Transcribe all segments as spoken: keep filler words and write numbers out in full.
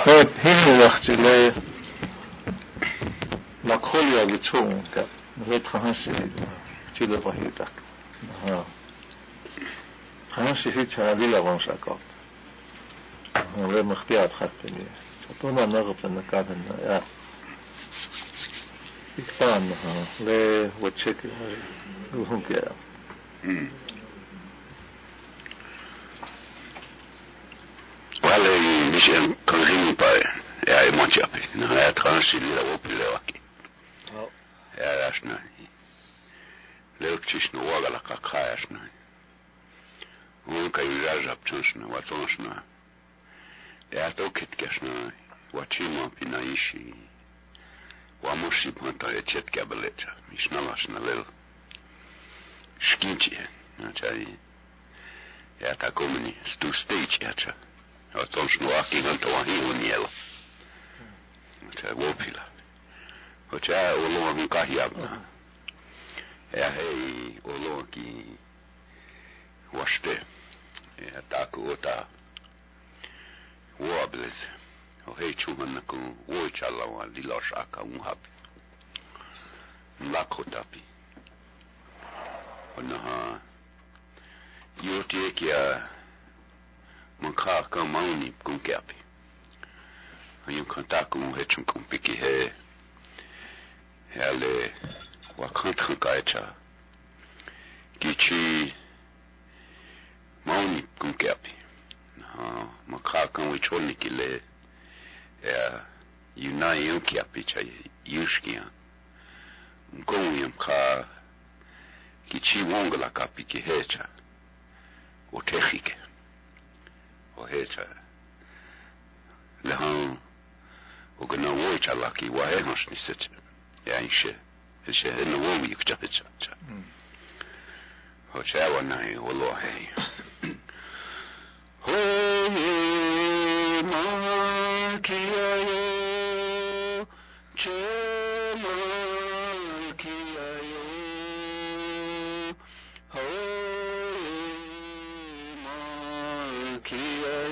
هو هنا وقت لا لكل يوم تشوم كا غير خمسة كيلو بحيتك ها خمسة في تشابي لا بنشكل غير مختار خدتني طبعا نغط النكاد يا إكتان ها لا وتشك وهم كده wale nishe kanzini pale ya imoja pale na ya transili la wopile wake ya yashna leo chishno waga la kakayashna unka yujaja pchashna watonshna ya toketkashna wachima pinaishi wamoshi panta echetka belecha mishnalashna lel shkinchi na chai ya takomni stu stage ya cha Otsons nu aki ganto wa hiuniela. Ocha wopila. Ocha olo mi kahiabna. Ja hei olo ki waste. Ja taku ota wobles. O hei chuman ku woichala wa liloshaka unhapi. Lakotapi. Ona ha yotie kia man kha ka mauni kum kapi ayun kanta kum hechum kum piki he hele wa kanta kaicha kichi mauni kum kapi ha man kha kan we choni kile ya yunai yun kapi cha yushkia ngom yum kha kichi wongla kapi ki hecha o techike o hecha lehan o gna wocha laki wa he hosni set ya inshe inshe no wo mi kcha kcha ho cha wa nai o lo he ho ma ki ayo che ma ki ayo ho ma ki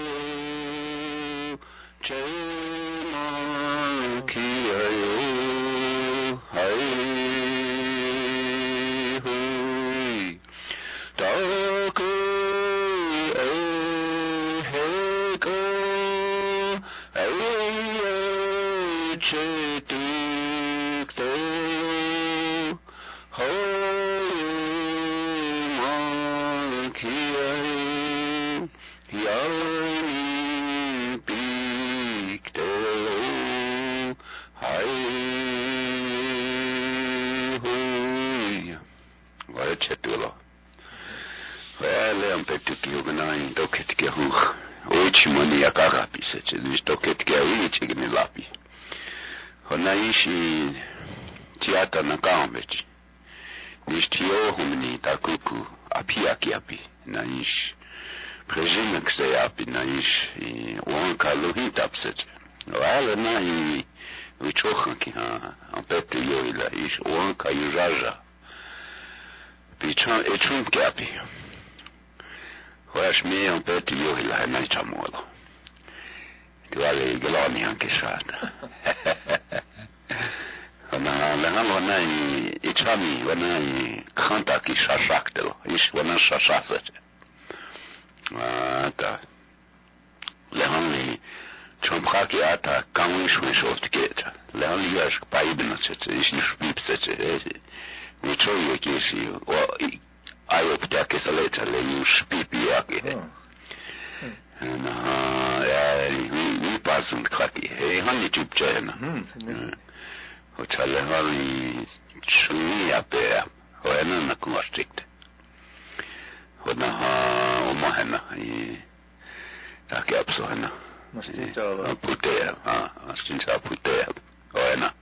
Chetulo. Well, I'm petty organizing docket get who. Which money a carapi, such as this docket get rich in the lapi. Honaishi Tiata Nakambech. This Tio Humini Takuku, Apiaki api, Naish. Presume say api, Naish, one Kaluhit upset. Well, Nai, which Ohanki, I'm petty Yoila, is one Kayuraja. Pichan echum kapi. Hoash me on peti yohila na chamolo. Tuale gelani anche shata. Ona lehalo nai ichami wanai kanta ki shashaktelo. Ish wana shashasete. Ata. Lehani chomkhaki ata kawish wishoftketa. Lehani yash paibna tsetse ish nishpipsete. Nichoyo kesi o ayo putake saleta le yush pipi yake na ya ni pasun kraki he hani chupchena o chale hali chuni ape o ena na kumashtikte o na ha o mahena i take apso hena putea ha astincha putea o ena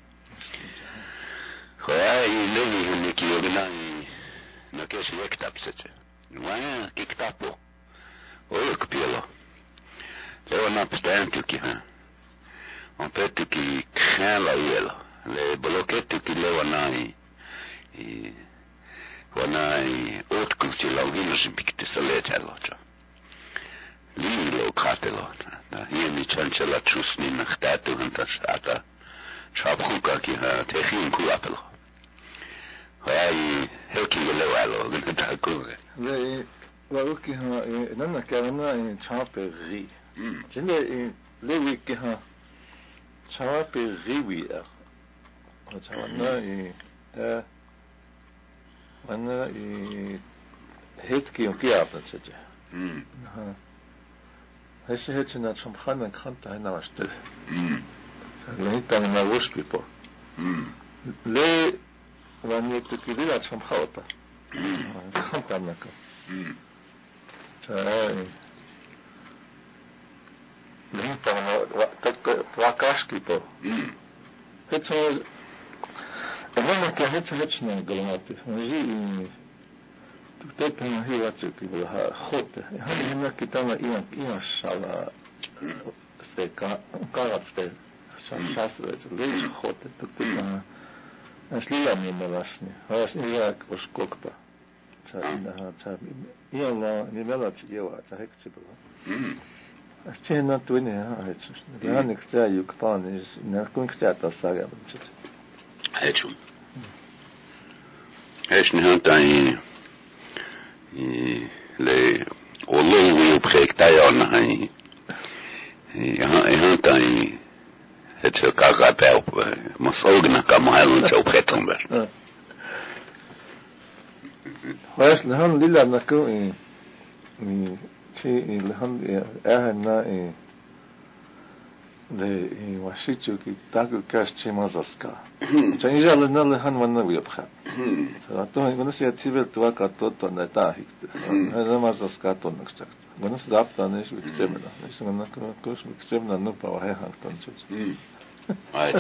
Khoya ile ni kiogna na kesi wektap sete. Waya kiktapo. Oyo kpielo. Leo na pstantu ki ha. On peut ki craint la yelo. Le bloquette ki le wanai. E wanai haute constellation vino simpikte salete locha. Lilo katelo. Hier niet chancela chusni nachtatu hantas ata. Chapchuka ki ha techin kuapelo. Hai helki lo alo ganta kuge. Le waruki ha nana karana in chaperi. Jinde le wiki ha chaperi wi er. Chawana i eh wana i hetki on kiapna tje. Mm. Ha. Hesse hetje na zum khanen khanta ina washte. Mm. Le tan na woshpi po. Mm. Le wani tukidila zum khawta. Mm. Khanta naka. Mm. Tsai. Le tan na tak wakashki po. Mm. Hetje Avana ka hetje hetje na galmati. Maji تكتب هي واتسك بها خط هذه هنا كتابة إيان إيان شالا استيقا قارب استيق شاس ليش خط تكتب أصلي أمي ملاشني هاش إياك وشكوكبا تابينها تابين إيان الله نملا تيجوا تهيك تبلا أشتينا تويني ها هيتش لأنك جاي يكبان إيش نكون كتابة ساقا بنتش هيتشون هيش نهانتاي le olo wi projekta ona ai e hanta ai het se kaga pel mosogna kamal tso pretomber Hoes lehan lila naku i i chi i lehan eh na i le i washichu ki taku kash chi mazaska chanija le na lehan wana wi opkha so to gonas ya tibel twa ka to to na ta hikte na mazaska to nakchak gonas zap ta ne shwi tsemna ne shona ko ko shwi tsemna no pa wa han ton chu ai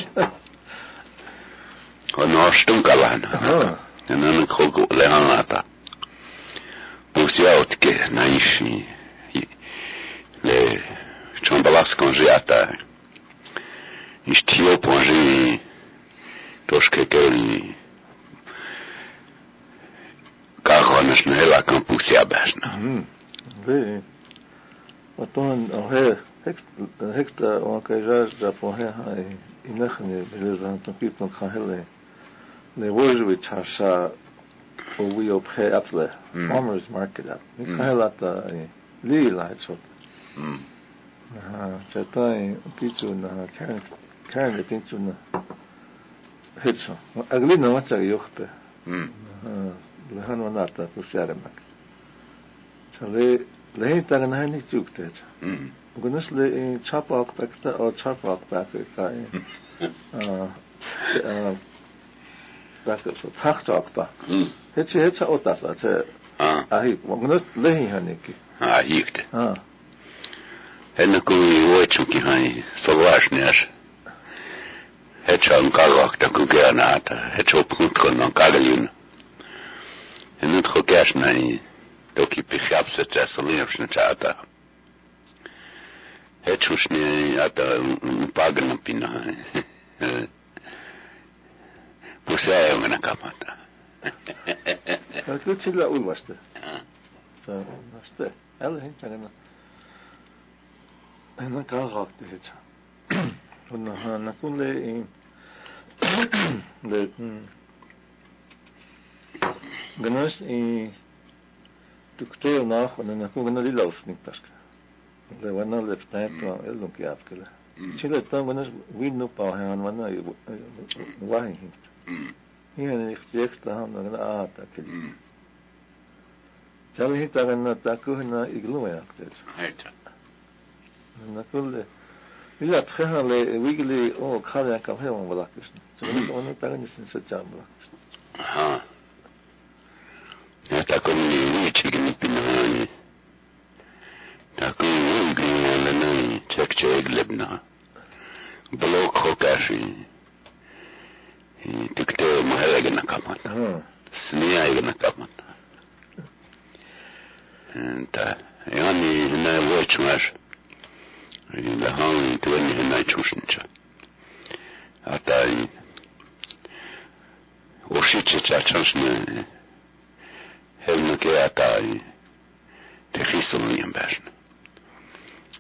ono stum kalan na na ko lehan ata Pusiaut ke naishi le chombalas konjiata istio ponji toshke keli karonas nela kampusia basna ve aton ohe hekta on kajaj da pohe hai inakhne belezan tapit no khale le wojwe chasha we op he atle farmers market up ni khale ta li la chot aha chatai kichu na kan kan de tinchu na hetso agli na macha yokhte mm aha lehan wanata pusiare mak chale lehin ta na ni chukte mm gunas le chapa ok pakta or chapa ok pakta ah ah bakta so tacht ok pa hetche hetche otasa che ah ahi gunas lehin haniki ah hikte ah Enne kui oitsuki hai solvasnias. Hetsa on kalvakta kun keanaata. Hetsa opnutkon on kagalin. En nyt kokesna i toki pihjapset ja solimsna chaata. Hetsusni ata pagana pina. Pusia ongana kamata. Kyllä sillä uivasta. Se on vasta. Älä hintakana. أنا كاغاك تهجا كنا هنكون لي ل جناس إيه دكتور ناخ وأنا نكون جنا لي لوسني باشك لو أنا لفتاين تو إلهم كياف كله شيء تام جناس وين نباه هان وانا واهين هي أنا اختيار تام جنا آه تاكل جالي هتا جنا تاكو هنا إغلوه ياكتر هيتا نقول إلا تخيها لي ويجلي أو خالي كافيه ما بلاكش تقولش أنا تاني سنسجام بلاكش ها تاكل لي ويجي نبيناني تاكل ويجي لنا تك تك لبنا بلوك خوكاشي تكتب مهلكنا كمان سنيا يجنا كمان انت يعني هنا ويش ماش لهان تواني هنا يشوشنشا أتاي وشيتشي تشانشنا هلنا كي أتاي تخيصون ينباشنا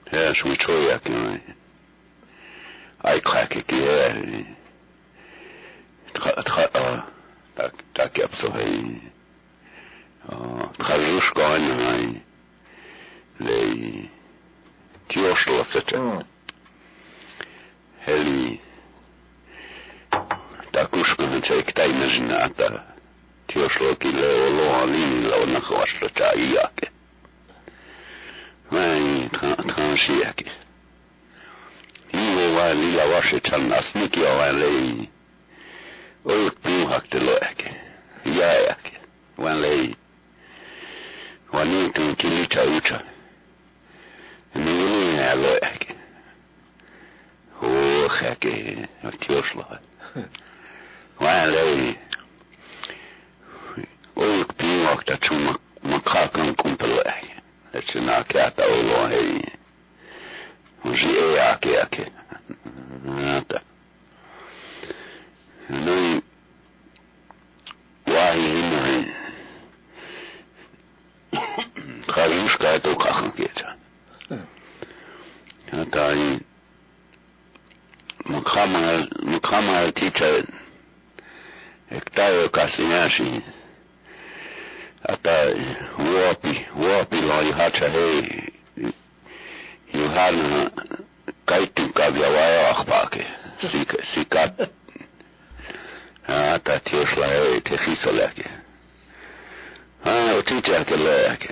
Ja, som tror jeg kan. Ai krække gære. Tra tra tak tak jeg så hej. Og trajusk gående le tioshlo fete. Heli takushko han tek ta imaginata. Tioshlo ki le lo alini lo na khwashlo ta iake. Vai transiake. Ivo vai lila washe tan asniki vai le. Oy puhak te loake. Yaake. Wan le. Wani tu kilita ucha. Ni ni loake. Oh, gekke, tioshlo. Wan le. Oy puhak ta chuma makakan kumpelake. Het is een kata olo hei. Uzi e ake ake. Nata. Noi wahi himai. Karushka eto kakan keta. Nata i Mukama Mukama teacher Ektayo Kasinashi. Ata wopi wopi lo ihacha hei Yohana kaitu kavya waya akpake sika sikat ata tioshla hei techiso leke ah oticha ke leke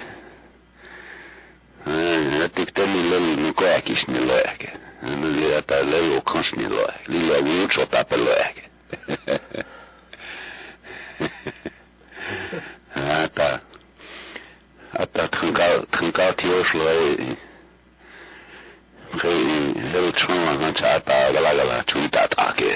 ah atiktemi leli nuko akishni leke nuli ata lelo konshni leke lila wucho tape leke ata ata trincal trincal tioshlo hei hei chuma gancha ata gala gala chuita take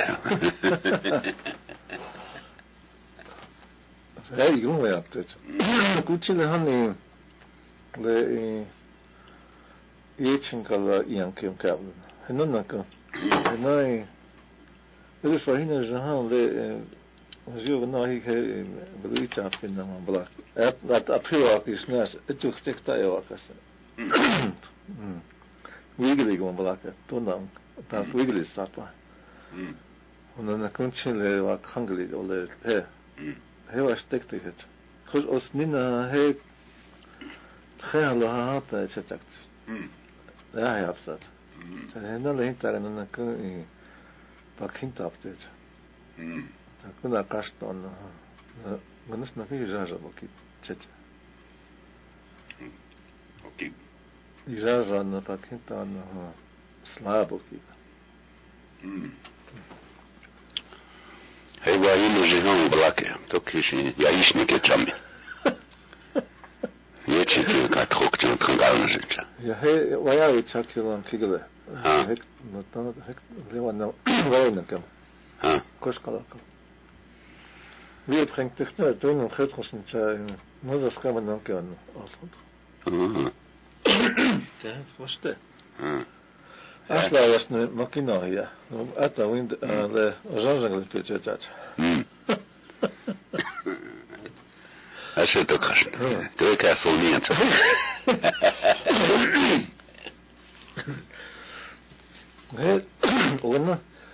hei gumo ya techo kuchile hani le yechinkala yankem kabel henonaka henai ele fahina jahan le Zo nou ik bedoeld heb in de man blak. Het dat aprilak is net het toch tek dat je wakker zijn. Wigelig man blak. Toen dan dat wigelig staat maar. En dan komt je le wat hangelig ole he. He was tek tek het. Goed als nina he khayla hat het zegt. Ja ja afstat. Zijn dan alleen daar en dan kan je pak hint af dit. Kuna kashton gunus na fi jaja boki chet okay jaja na pakinta na slaboki hei wa yinu jihan blake to kishi ya ishni ke chami yechi ke ka trok chan trangal nje ja he wa ya itchakilon figure hek no tan hek lewa na wa na kam ha koskala Wie brengt dich nur tun und geht uns nicht muss das kann man noch gerne ausrund. Mhm. Ja, verstehe. Mhm. Asla was ne makina hier. Ata wind le ozanjang le tchat. Mhm. Ashe to kash. To ka solniat. Ne, ona.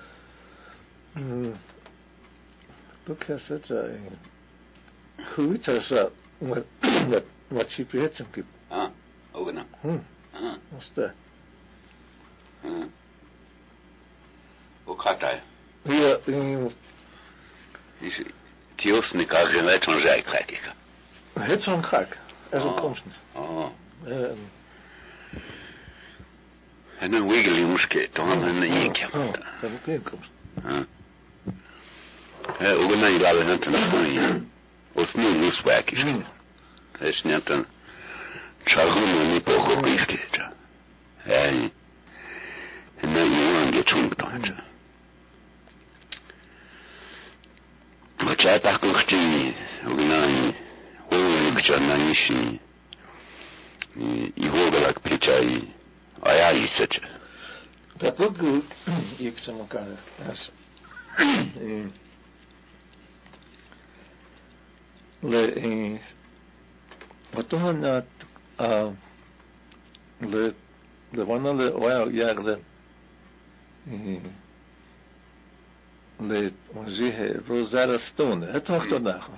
Look at such a who tells up what what she prepared some keep. Ah, oh no. Hmm. Ah. What's that? Hmm. O kata. Ja, in is tios ne ka gemet van zij krijg. het zo'n krak. As a constant. Oh. Um En dan wiggly muske, dan een eentje. Oh, dat ook inkomst. Ah. Ja, ook een hele andere hand van je. Os nu mus werk is. Es net een chagum ni poco kiske. Ja. En dan je aan je chung dan. Maar jij pak ook die, ook nou, hoe ik je nou niet zie. I våglar pichai aya isete. Dat ook goed. Ik zeg elkaar. Yes. Le wat dan dat uh le לבנה לוואי יאגדן למזיhe רוזאלה סטון התחתו נחה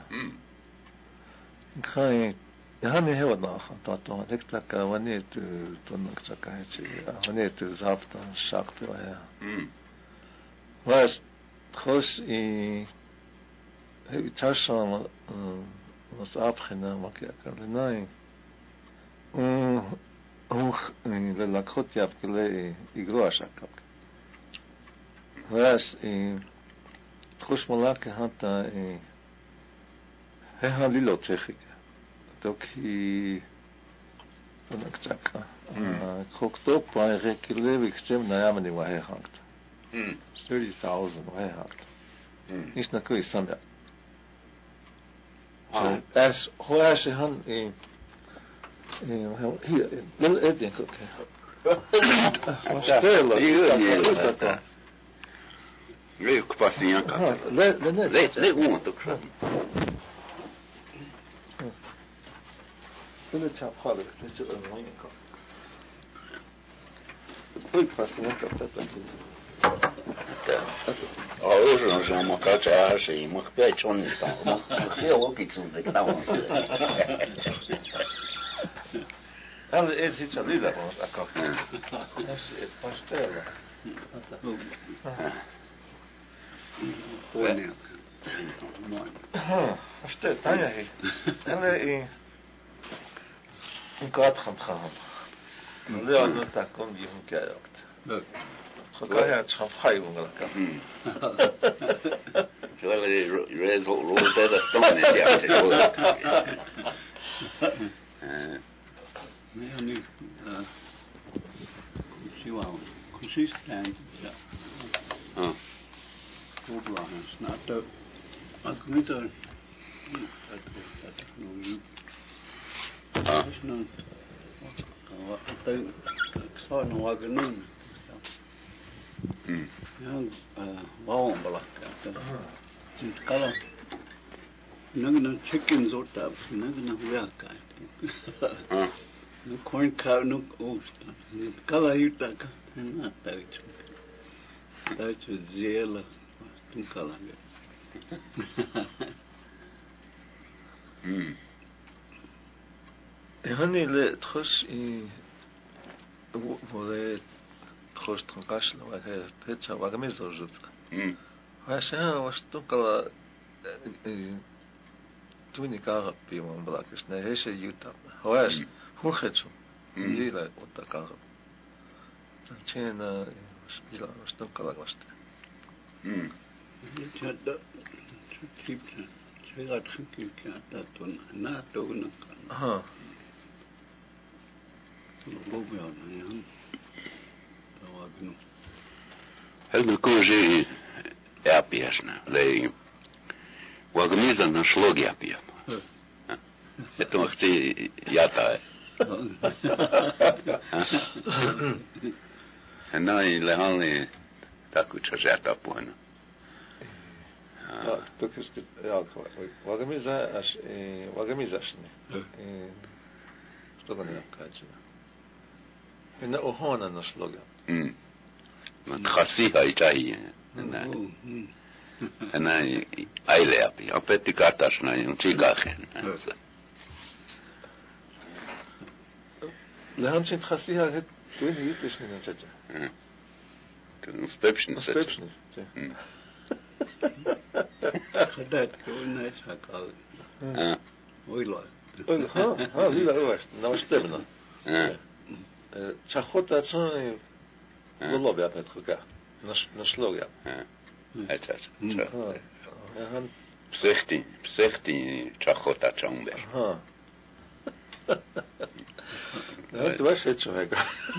כאן יהני הוד נחה תתו לקטק ונית תונקצקה ונית זאפטה שקט והיה was חוש תשם was abgenommen wat ik kan nee och ללקחות יבקלי יגרוע שקק was תחוש מולה כהתה ההלילה צריכה תוקי תונקצקה חוקתו פה רקלי וקצב נעמני והחקת thirty thousand והחקת יש נקוי סמיה as hoe als je han in hier wel het denk ik wat stel dat nee ik pas niet aan nee nee nee nee hoe toch zo wil het chap halen dat je een mooi kan ik pas niet aan dat dat Oh, zo zo maar kan je als je mag bij Johnny staan. Maar heel ook iets om te knallen. Alle is iets aan die dat was akkoord. Dat is het pastel. Wanneer? Ha, pastel, dan ja. Alle in in kaart gaan gaan. Nu aan dat kon die hoe kijkt. خدایا چند خواهی بونگل کن شوی ریز رو داد استونه دیگه چه بود نه نه شیوام consistent ja ah problem is not the computer dat dat technologie ah is nou wat dat ik zou nog wat genoemd mm ja waarom belangrijk het kan nagna chicken soort af nagna werkheid ah no corn cow no oost het kala hitta na tijd dat je zele toen kala mm هني ل تخش ولا تخش تنقاش لو هيك واغمي زوجت mm عشان واش تنقل توني كارب بيوم بلاكش نه هيش يوتاب هواش هو خدشو ليلا وتكارب تشينا واش بيلا واش تنقل واش mm het typ twee uit gekeken dat toen na toen ها loop ja ja dat was genoeg هل بيكون شيء يابيشنا لي وغميزا نشلوج يابيا это махти ята она и лехали так учажата пуна Ja, toch is het ja, waarom is dat als waarom is dat niet? Что там я кажу? Ина охона на слога. 음. خاصيها إيجاهية أنا أنا أيلة أبي أبتي كاتاشنا ينتي كاخن لهان شيء خاصيها هت توين يتش من الجاجة. نسببش نسببش. نسببش. خدات كونها شكال. آه. ويلا. ها ها ليلا أوست نوستبنا. آه. شخوطة شان والله بيعطيت خكا نش نشلوجا. آه. أتى. هان بسختي بسختي شخوطة شامبر. ها. أنت وش هتشو هيك؟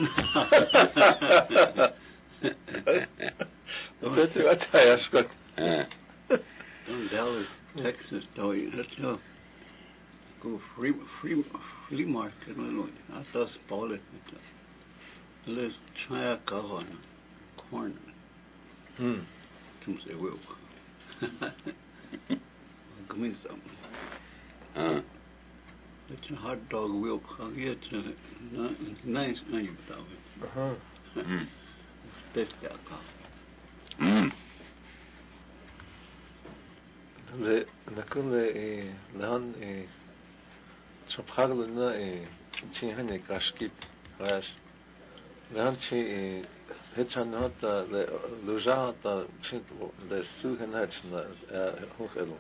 أنت أنت يا شكوت. آه. In Dallas, Texas, though, that's no go free free flea market. I thought bought it. Let's try a car on corner. Hmm. Come say will. Give me some. آه. it's a hot dog wheel. It's a nice name, though. Aha. Mm. This guy. Mm. Le nakun le lehan chapkhag lena chi hane kashkip rash lehan chi hetchan hat le luja ta chi le suhen hat na hochelo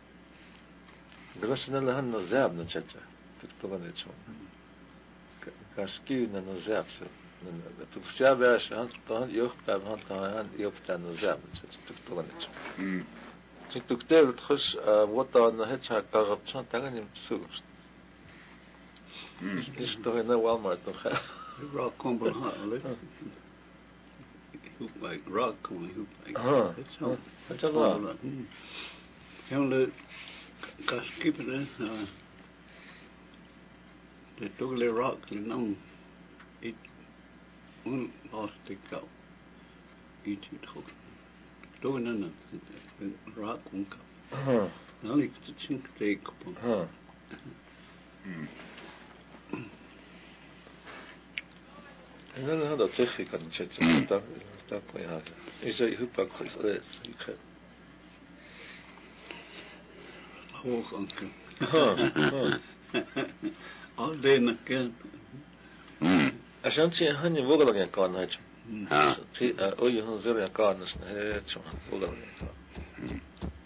grosna lehan no zab na chacha tuktoga ne chon kashki na no zab se tu vsia bash han tan yoch ta han han yoch ta no zab chacha tuktoga ne chon Mm. Чи tuktel tkhus wata na hetcha karapchan taganim tsu. Mm. Is toch na Walmart toch? Rock combo, hoop like rock combo, hoop like. Ah. That's all. That's all. Young the kashkipper, uh, the tuggle rock, you know, it one lost the cow. Each it hook. Doing in the rock one cup. Huh. Now it's a chink take. Huh. Mm. En dan had dat zeg ik kan zitten. Mm. Dat dat kan ja. Is hij hoe pak is het? Ik heb. Hoog anker. Huh. All day na ken. Mm. Asan si han je vogel gaan kan het. Ah. Si o je han zer kan dus het zo vogel gaan. Mm.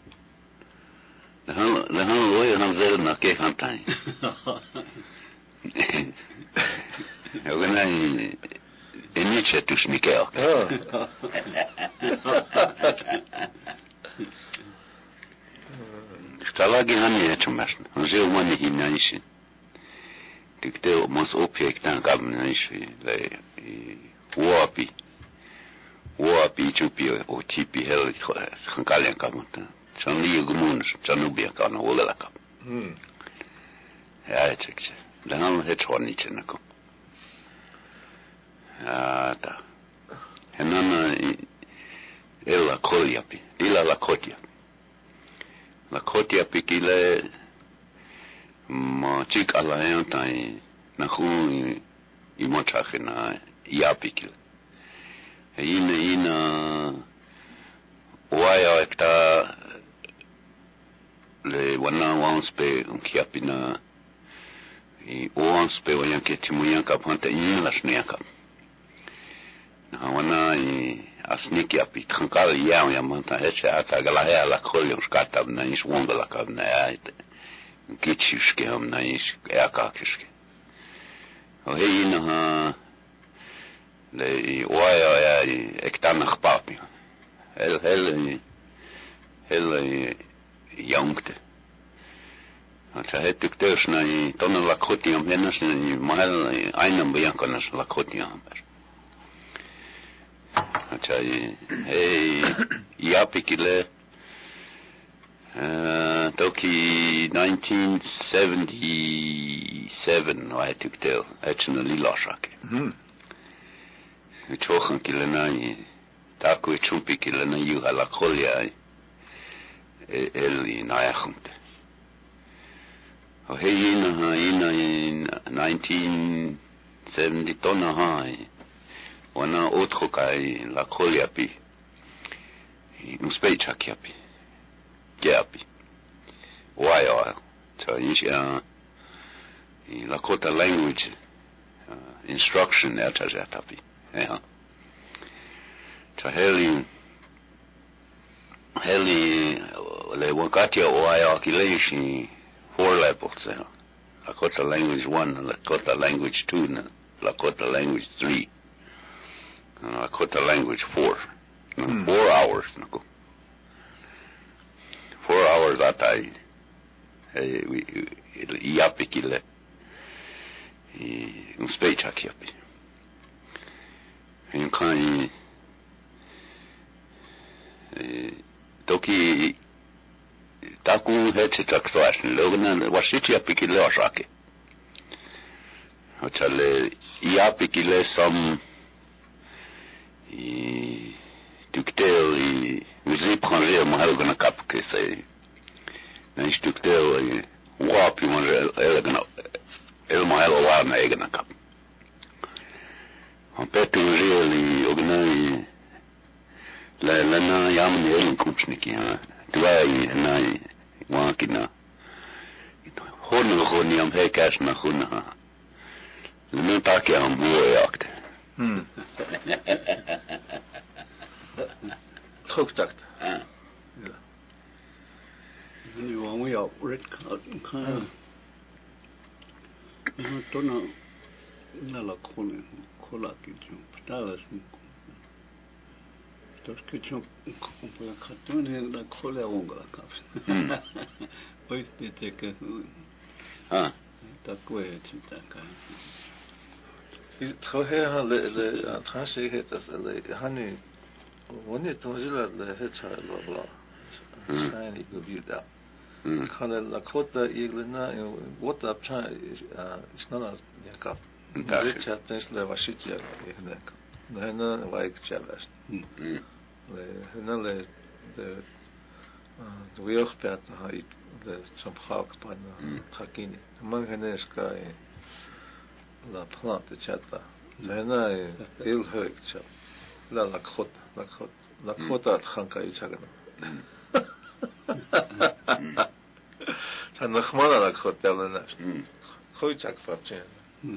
Lehan lehan loy han zel na ke fantai. Eu ganhei iniciativos Miguel. Ah. Está lá que não é tão mais. Não sei o mano que não é isso. Tem que ter o mais óbvio que tem que não é isso. O api, o api chupi o tipi hel kankalen kamata. São liga comuns, são no bem cá na olha lá cá. Hum. Ja, het is het. Dan gaan we het gewoon niet in de kom. Ja, daar. En dan uh, la koliapi, ila la kotia. La kotiapi kile ma chik ala entai na khu i mochakhe na iapi kile. Ina ina waya ekta le wana wanspe un kiapina i wanspe wayan ke timuyan ka panta in las niaka. Na wana i asniki api thankal ya ya manta eche ata gala ya la kolyo skata na is wongala ka na ya kitshke ham na is ya ka kishke. O hey na ha le waya ya ektan khpapi. Hel hel hel jongte. Alltså het ik dus na i tonna la kotiam hennas ni mal einam biankonas la kotiam. Alltså hey ja pikile eh toki nineteen seventy-seven no het ik tel actually lashak. Mhm. Het chochen kile na i taku chumpi kile na yuga la kolia el in ayakhunte. O hey ina ina in nineteen seventy tona hai wana otro kai la koliapi un specha kiapi kiapi why oil so in in la kota language uh, instruction at atapi yeah so heli heli le wakati oil kileishi four levels. Uh, Lakota language one, Lakota language two, and Lakota language three. Uh, Lakota language four. Uh, hmm. Four hours. Four hours atai. Iapi kile. Un speech akiapi. En kai toki taku hetse takswasen logna wasitia pikile osake ochale ia pikile som i tuktel i muzi étranger mo halgona kap que c'est un tuktel Waapi on elgana elma elovaarna egna kap. On petu reali ognai la la na yamni elin kupchniki ha. Tuai nai wakina. Hon hon yam hekas na hon ha. Nu takia am buojakt. Hmm. Truktakt. Ja. Nu var vi op red card kan. Nu tona nala kone kola kitchen. Patalas. Tos kitchen på la karton la kola ongla kap. Pois te teke. Ah. Takwe titaka. Tro her han le le tranche het as le hani woni tonjila le het sa la la. Shiny go view da. Kana la kota iglena what up cha is not a kap. Da chat tens le vashit ya ihnek. Nana like chavast. Le hena le de de weerpad ha de some hawk pan trakini. Man henes kai la plante chata. Nana il hek cha. La la kota la kota la kota khanka ichagana. San khmana la kota lana. Khoy chak fapchen.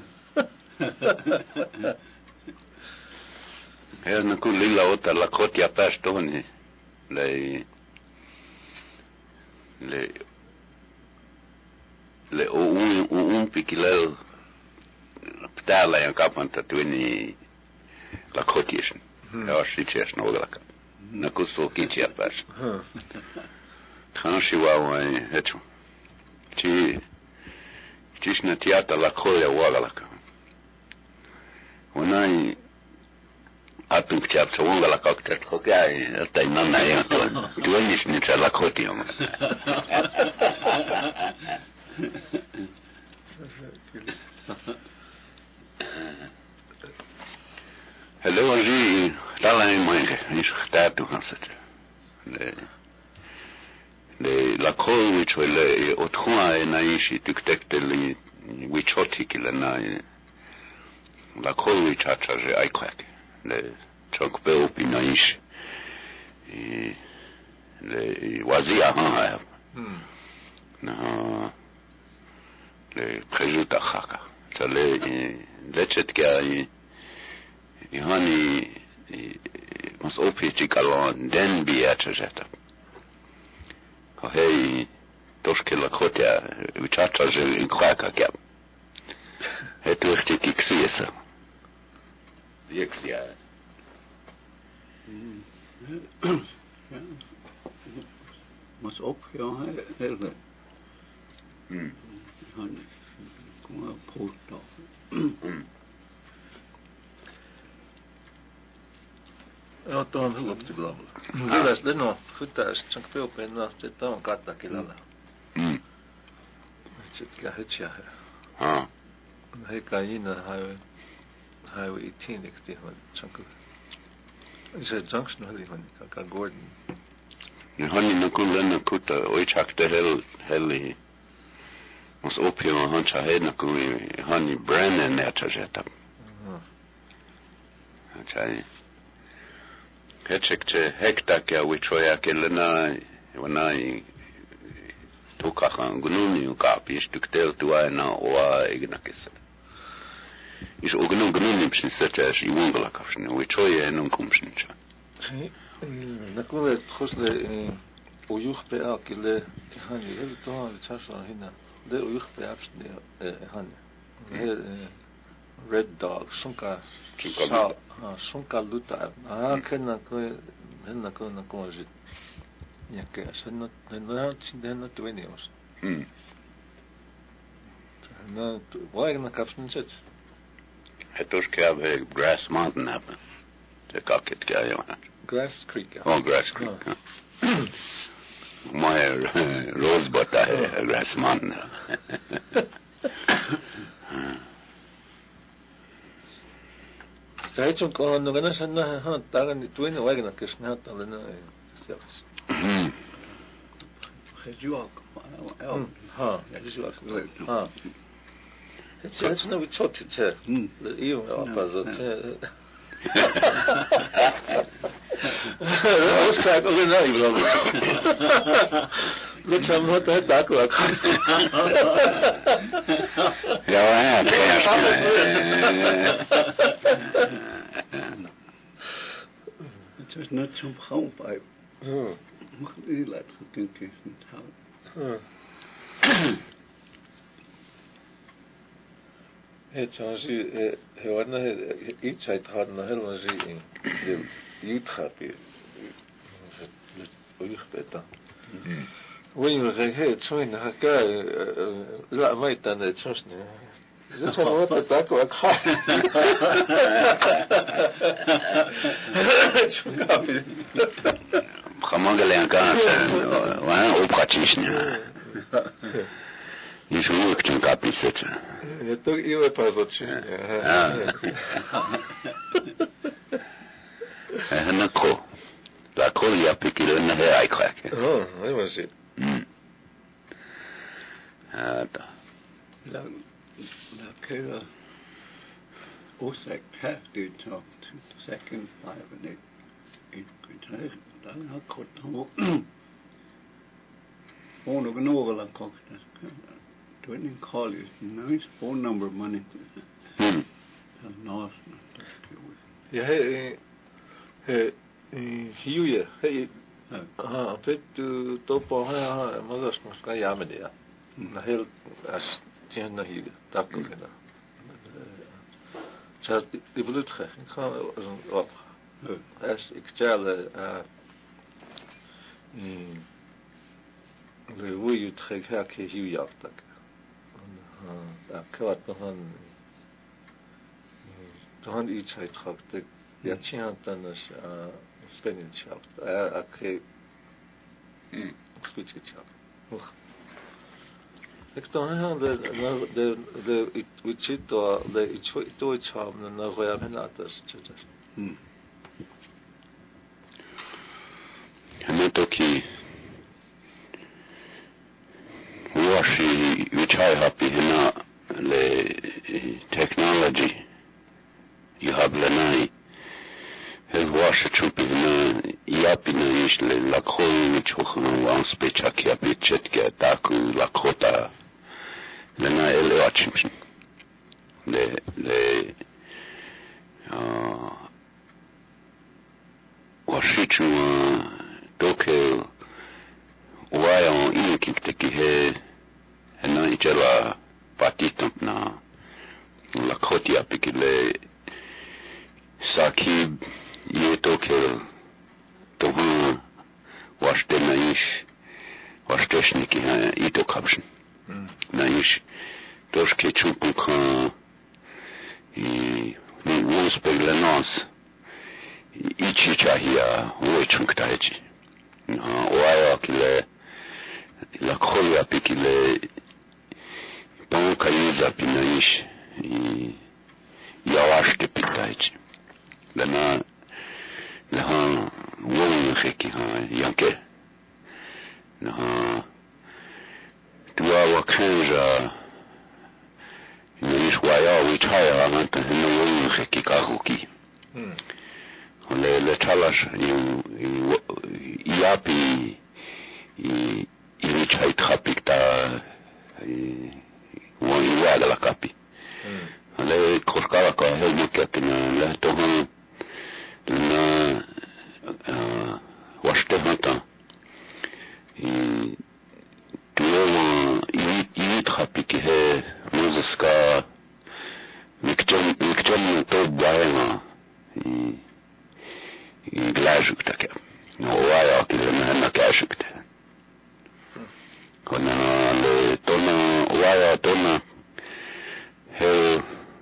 Her na kulilla ota la kotia pastoni le le le o un un pikilel ptala ja kapanta tuini la kotiesn ja siches no galaka na kuso kitia pas transhi wa wa hecho ti tisna tiata la kolia wa galaka onai atung chap chunga la cocktail khokai tai nana ya to duenis ni chala khotium hello anji talai mange is gestatu haset le le la kol which le otrua na ishi tuktekteli which otikila na la kol which achaje aikwak le chok pe opinaish e le wazia ha na le prejuta khaka tale lechet ka i hani mos opi chikalon den bi achajeta ha hey toshkela khotia vichacha je khaka kap het richtig iksiesa Yexia. Mas op ja hele. Hm. Han kom på då. Hm. Ja, to on hyvä kyllä. Mitäs leno hytäis chank peopen na te taon katta kilala. Hm. Sitten hetsia. Ah. Hei kaina hai Highway eighteen next to him, chunk of. Is a junction of the ka Gordon. Ne hani na kulla kuta oichak de hel heli. Mos opio han cha hedna ku hani Brennan na chajeta. Mhm. Achai. Kechekche hekta ka wichoya kelena wanai toka kan gununi ka pistuktel tuana oa ignakesa. Is ook nog genoemd in Setash, in Wongalakafne, we choye en un kumshincha. Sí, na kule khosle uyukh pe akile hani el to chasha hina de uyukh pe apsne hani red dog sunka sunka sunka luta ah kenna ko henna ko na ko jit yake sanna na chinena twenios hm na why na kapsnichet Hetosh ke ave Grass Mountain happen. The cocket guy on Grass Creek. Oh, Grass Creek. Oh. My uh, rosebud uh, Grass Mountain. Sai chon ko no gana sanna ha tagan tuene wagna kishna talena sepas. gejuak. Ha, gejuak. Ha. Het is nou iets wat het is. Hier, pas dat. Dat is ook een nieuw. Dat is wat het daar ook. Ja, ja, het is net zo'n gauwpijp. Mag niet laten gekeken niet houden. Het zoals je hoort na iets uit had na helemaal zien de uitgaat het oog beta. Wanneer je het zo in haka la mai dan het soms ne. Dat is wat het ook ook gaat. Gewoon alleen kan waar op praktisch niet zo goed kan zitten. Het toch je pas dat je. En dan ko. La ko je pikir na hij eigenlijk. Oh, dat was het. Ja, dat. La la kera osak half dit talk to the second five and eight eight good. Dan had kort ho. Phone of an overland cock. Doing in college, nice phone number money. Hmm. That's nice. Ja, hey, hey, hier, hey, ah, pet topo, ha, maar dat is nog geen jaar met ja. Na heel als tien na hier, dat ook gedaan. Zelfs die bloed gaan, ik ga als een op. Als ik telde, ah, hmm, we hoe je het gek hier jaartak. Dat kwart dan dan iets uit gehad. Ja, tien dan is spannendschap. Oké. Hm. Spannendschap. Hoch. Ik dan de de de het zit daar de iets voor iets hebben na roer en dat is het. Hm. En dat ook washi which I happy hina le technology you have lenai el washi chupi hina yapi na ish le lakho ni chokhan wans pechak ya pechet ke taku lakhota lena el wachimshin le le ah washi chu doke wayan inkik teki he na ichela patitam na la khotia pikile sakib ye toke to washte na ish washteshniki ha ito kapshin na ish toshke chupun kan i wons peglenans ichi chahia wo chunktaji na waya kile la khoya pikile pão caiza pinaish e yawash pitaichi lana laha wong kheki ha yanke na tuwa wakhenja nish waya wichaya amanta no wong kheki kahuki le le chalash yapi i i chai trapik ta wani wala la kapi le koskala ka he mukatna le to na washte hanta i tuwa i i trapik he muziska mikchom mikchom to baema i i glajuk taka no waya kilena na kashukta kona le tona waya tona he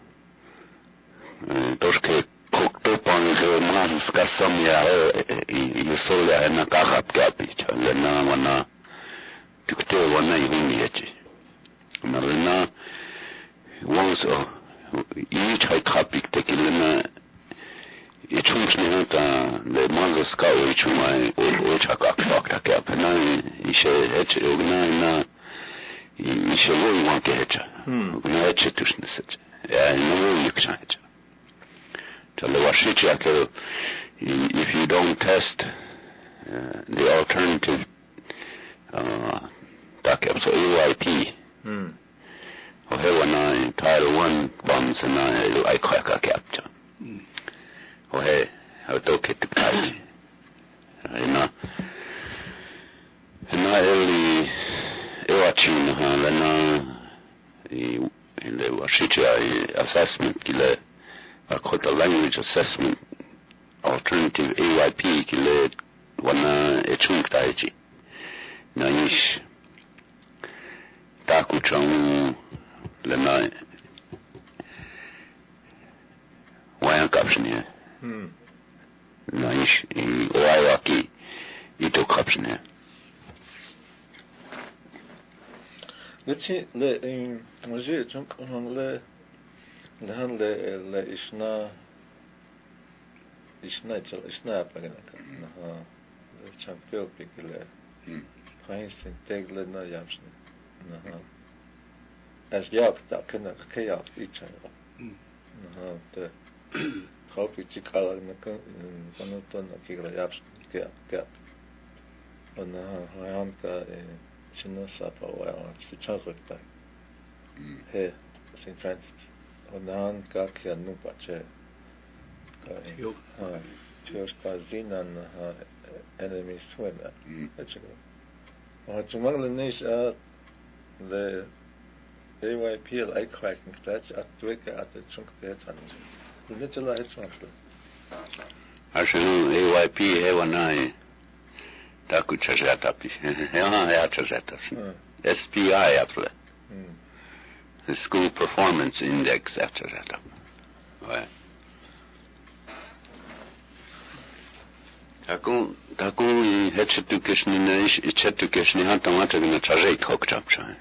toshke kokto pan he mas kasam ya i sola na kahap kapi le na wana tukte wana yini yachi na na once i chai kapik tekilena je čunč ne hanta le manzo skao i čumaj o čakak fakta kap na i še heče ogna na i še voj wanke heče ogna heče tušne seče ja no voj yukša heče tale washichi ake if you don't test uh, the alternative uh, takap so A Y P mm o hewa na title one bombs na ai kwaka kapcha o he o to ke te kai ina ina eli e wa china ha la na i le wa shicha assessment kile a kota language assessment alternative A Y P kile wana e chung taiji na ish taku chang le na wayan kapshne mm na ish i oayaki ito kapshne Lechi le in moje chunk on le le han le le ishna ishna chal ishna pagana ka na ha le champio pikle hain sin tegle na yamshne na ha as yak ta kana khayak icha na ha te hopi chikala na kan pano to na kigla yamshne ka ka na ha han ka Chino sapa wa si chakta he Saint Francis onan ka kya nu pache ka ha tios pa zinan ha enemy swena achego ha chumang le nish a le A Y P L ai kwaken klats at tweke at the chunk de tan le tela het swantle ashenu A Y P he wanai taku chajata pi ha ya chajata S P I after the school performance index after that ouais taku taku i hechetu keshni na ish hechetu keshni hanta mata na chajai khok chapcha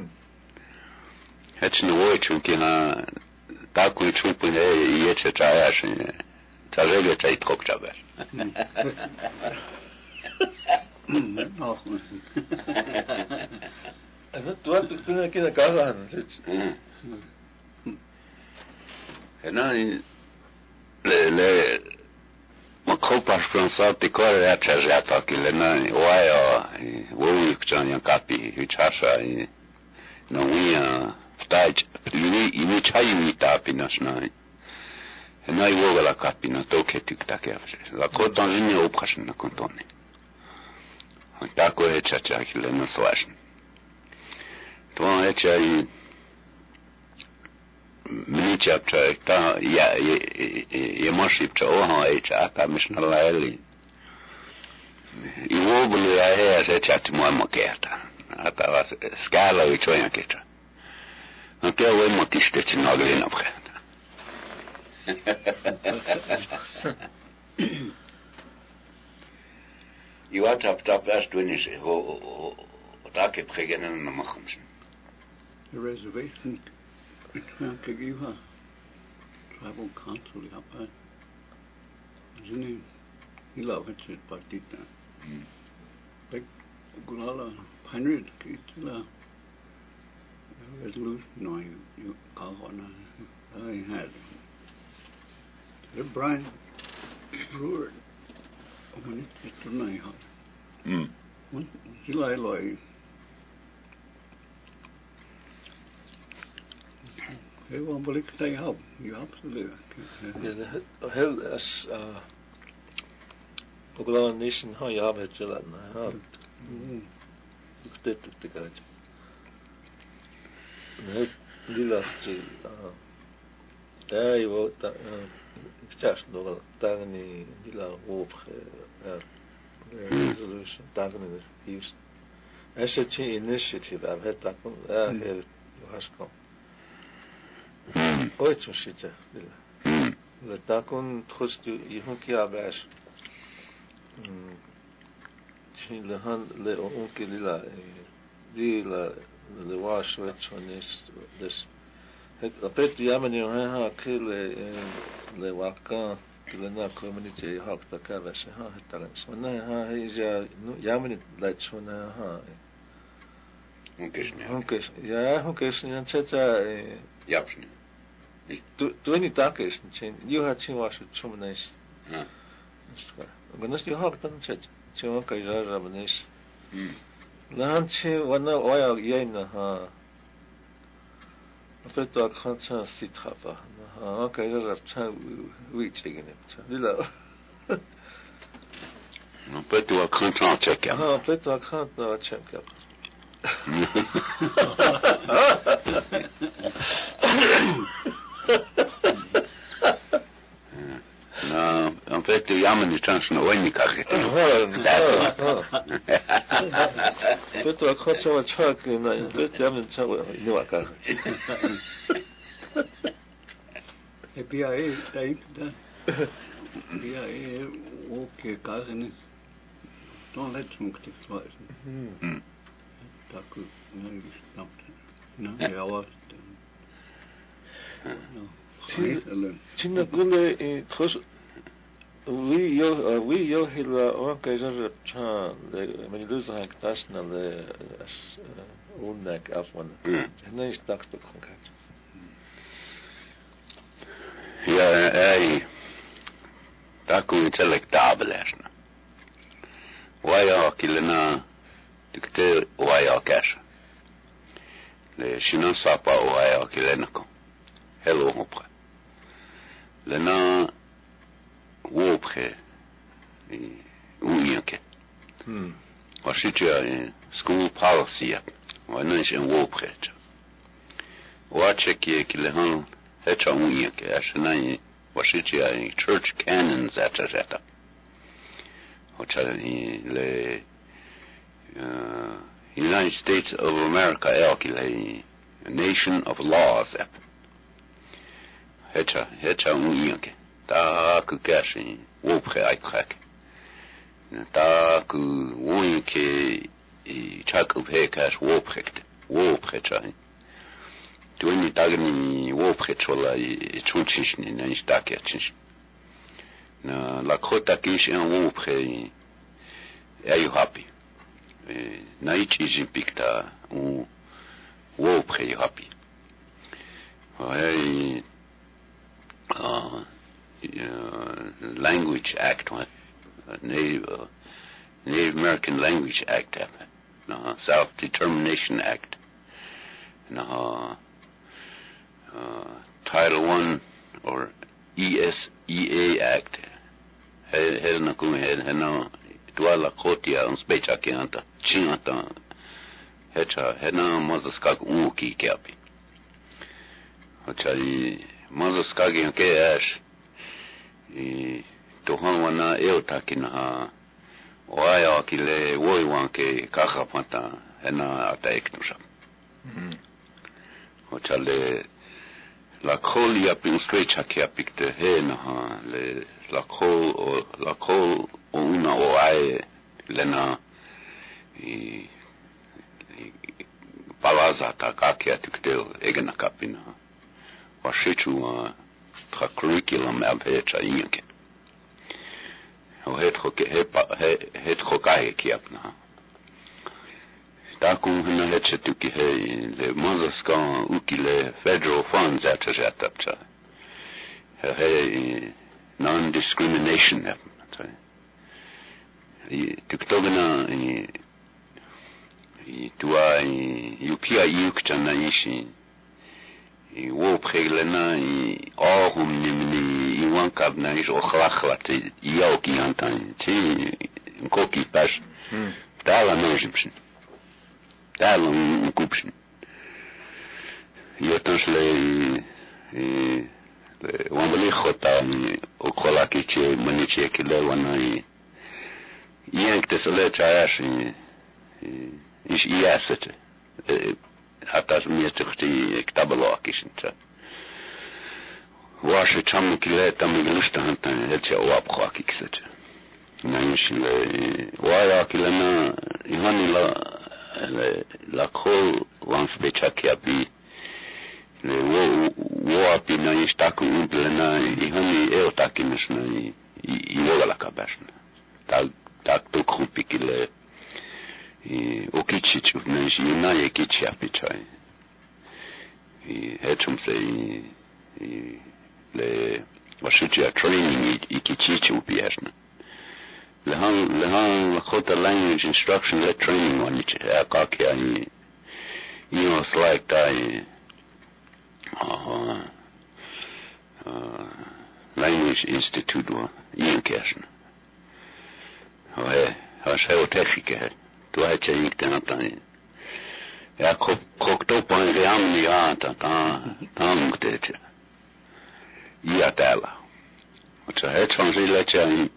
hechni woichu ki ha taku chupu ne yeche chaya shi chajai ge chai khok chapcha Ano tuwa tukuna kina kahan ena le le makopa sponsor te kore ya chajata kile na wayo wo yukchan ya kapi hichasha no wia stage ini ini chai ni tapi nasna ena iwo la kapi na toke tiktake la kotan ini opkashin na kontone tako je čača kile na slašn to je čaj meni čapča ta ja je je mošipča oha je čata mišna laeli i voglu ja je se čati mojmo kerta ata vas skala i čoja keča no te ovo ima kišteći nagli napred I wat tap tap erst wenn ich ho da ke prägenen na machen. The reservation between Kagiva tribal council hapa. Jini ila veche partita. Like gulala hundred kitla resolution no you call on I had. The Brian Brewer when it to my house. mm When July Loy. Hey, one balik stay help. You absolutely. the hell as uh Ogla nation ha ya betela na ha det det gaj ne lila chi ah dai wo ta chas do ta ni lila op resolution ta ni use as a initiative I've had that one uh here hasko oi chushita lila la ta kon trostu i hon ki abash Ci le han le onke lila di la le wash which on this this het apet yamani ha ha ke le le waka لنا كوميونيتي هاك تكابش ها هتلنش ونا ها هي يامن لاتشونا ها ممكن هونكش يا هونكش نتشتا يابشني تو توني تاكش نتشين يو هاتشين واش تشومناش ها قلناش يو هاك تنتشت تشوم كايجار بنيش لهانشي وانا ويا يينا ها فتو أكخانشان سيت خافا ها كايجار بتشان ويتشيجني بتشان لا فتو أكخانشان تشيك ها فتو أكخانشان تشيك No, en fait, jammer die chance nog niet krijgen. Vet du, jag tror att jag kan, vet jag men så nu var kan. Det blir ju det inte. Det är okej kanske. Då lätt som det var. Mm. Tack nu snabbt. Nu jag var. 진짜 근데 이 trots we yo we yo hila on kaiser cha de menilus han ktasna de unnak afwan hna is tak to konkret ja ei taku intellectabelesna waya kilna dikte waya cash le sinon sapa waya kilna ko hello hopre لنا ووبخي وينك هم وشيتيا سكول بوليسي وانا ان ووبخي واتشكي كلهن هتا وينك عشان وشيتيا church canons ات ات وتشالني ل United States of America الكي nation of laws هتا هتا وينك تا كاشي وبخي ايكراك تا كو وينك تشاكو بهكاش وبخكت وبخي تشاي تويني تاغني وبخي تشولا تشونشني نانش تاكيتش نا لا كوتا كيش ان وبخي ايو هابي نايتشي جيمبيكتا و وبخي هابي وهي Uh, uh, Language Act, uh, Native, uh, Native American Language Act, uh, Self-Determination Act, uh, uh, Title One or E S E A Act. Hel na kung hel na tuala kotia ang specha kianta chingata hecha hena mazaskak umuki kiapi. Hochali Mazos kagin ke ash i tohan wana eu takina waya kile woi wan ke kaha pata ena ata eknusha o chale la colia pin strecha ke apikte he na le la col o la col o una o ai lena i palaza ta ka ke atikte egena kapina washichu tra curriculum abhecha inke o het khoke het khokai kiapna ta kun hina het tuki he le mazaskan ukile federal funds atjatapcha he non discrimination i tuktogna i i tua i upia yukchana ishi i wo preglena i ahum nimni i wankabna is okhlachlat i yoki antan ti koki pas dala nojimshin dala kupshin yotansle i wambali khota ni okholaki che maniche kile wana i yankte sole chayash i is iasete حتى سميت اختي كتاب الواقش انت واش تشم كلا تم نشتهن هاتي اواب خاكي كسته نعيش وايا كلنا يهني لا لا كل وانس بيتشاكي ابي Uopi na i staku umple na i hani eo takinas na i i wala kabasna. Tak tak to krupikile i okichichu na i na i kichi apichai. I hechum se i i le washutia training i kichichu piasna. Le han le han lakota language instruction le training on it. Akaki I you know like that. Uh, uh, Language Institute wa inkersen. Och he har så tekniker. Då har jag gick den att han. Jag kokte upp en ream i anta ta ta mukte. Ja täällä. Mutta he on sillä tjäin.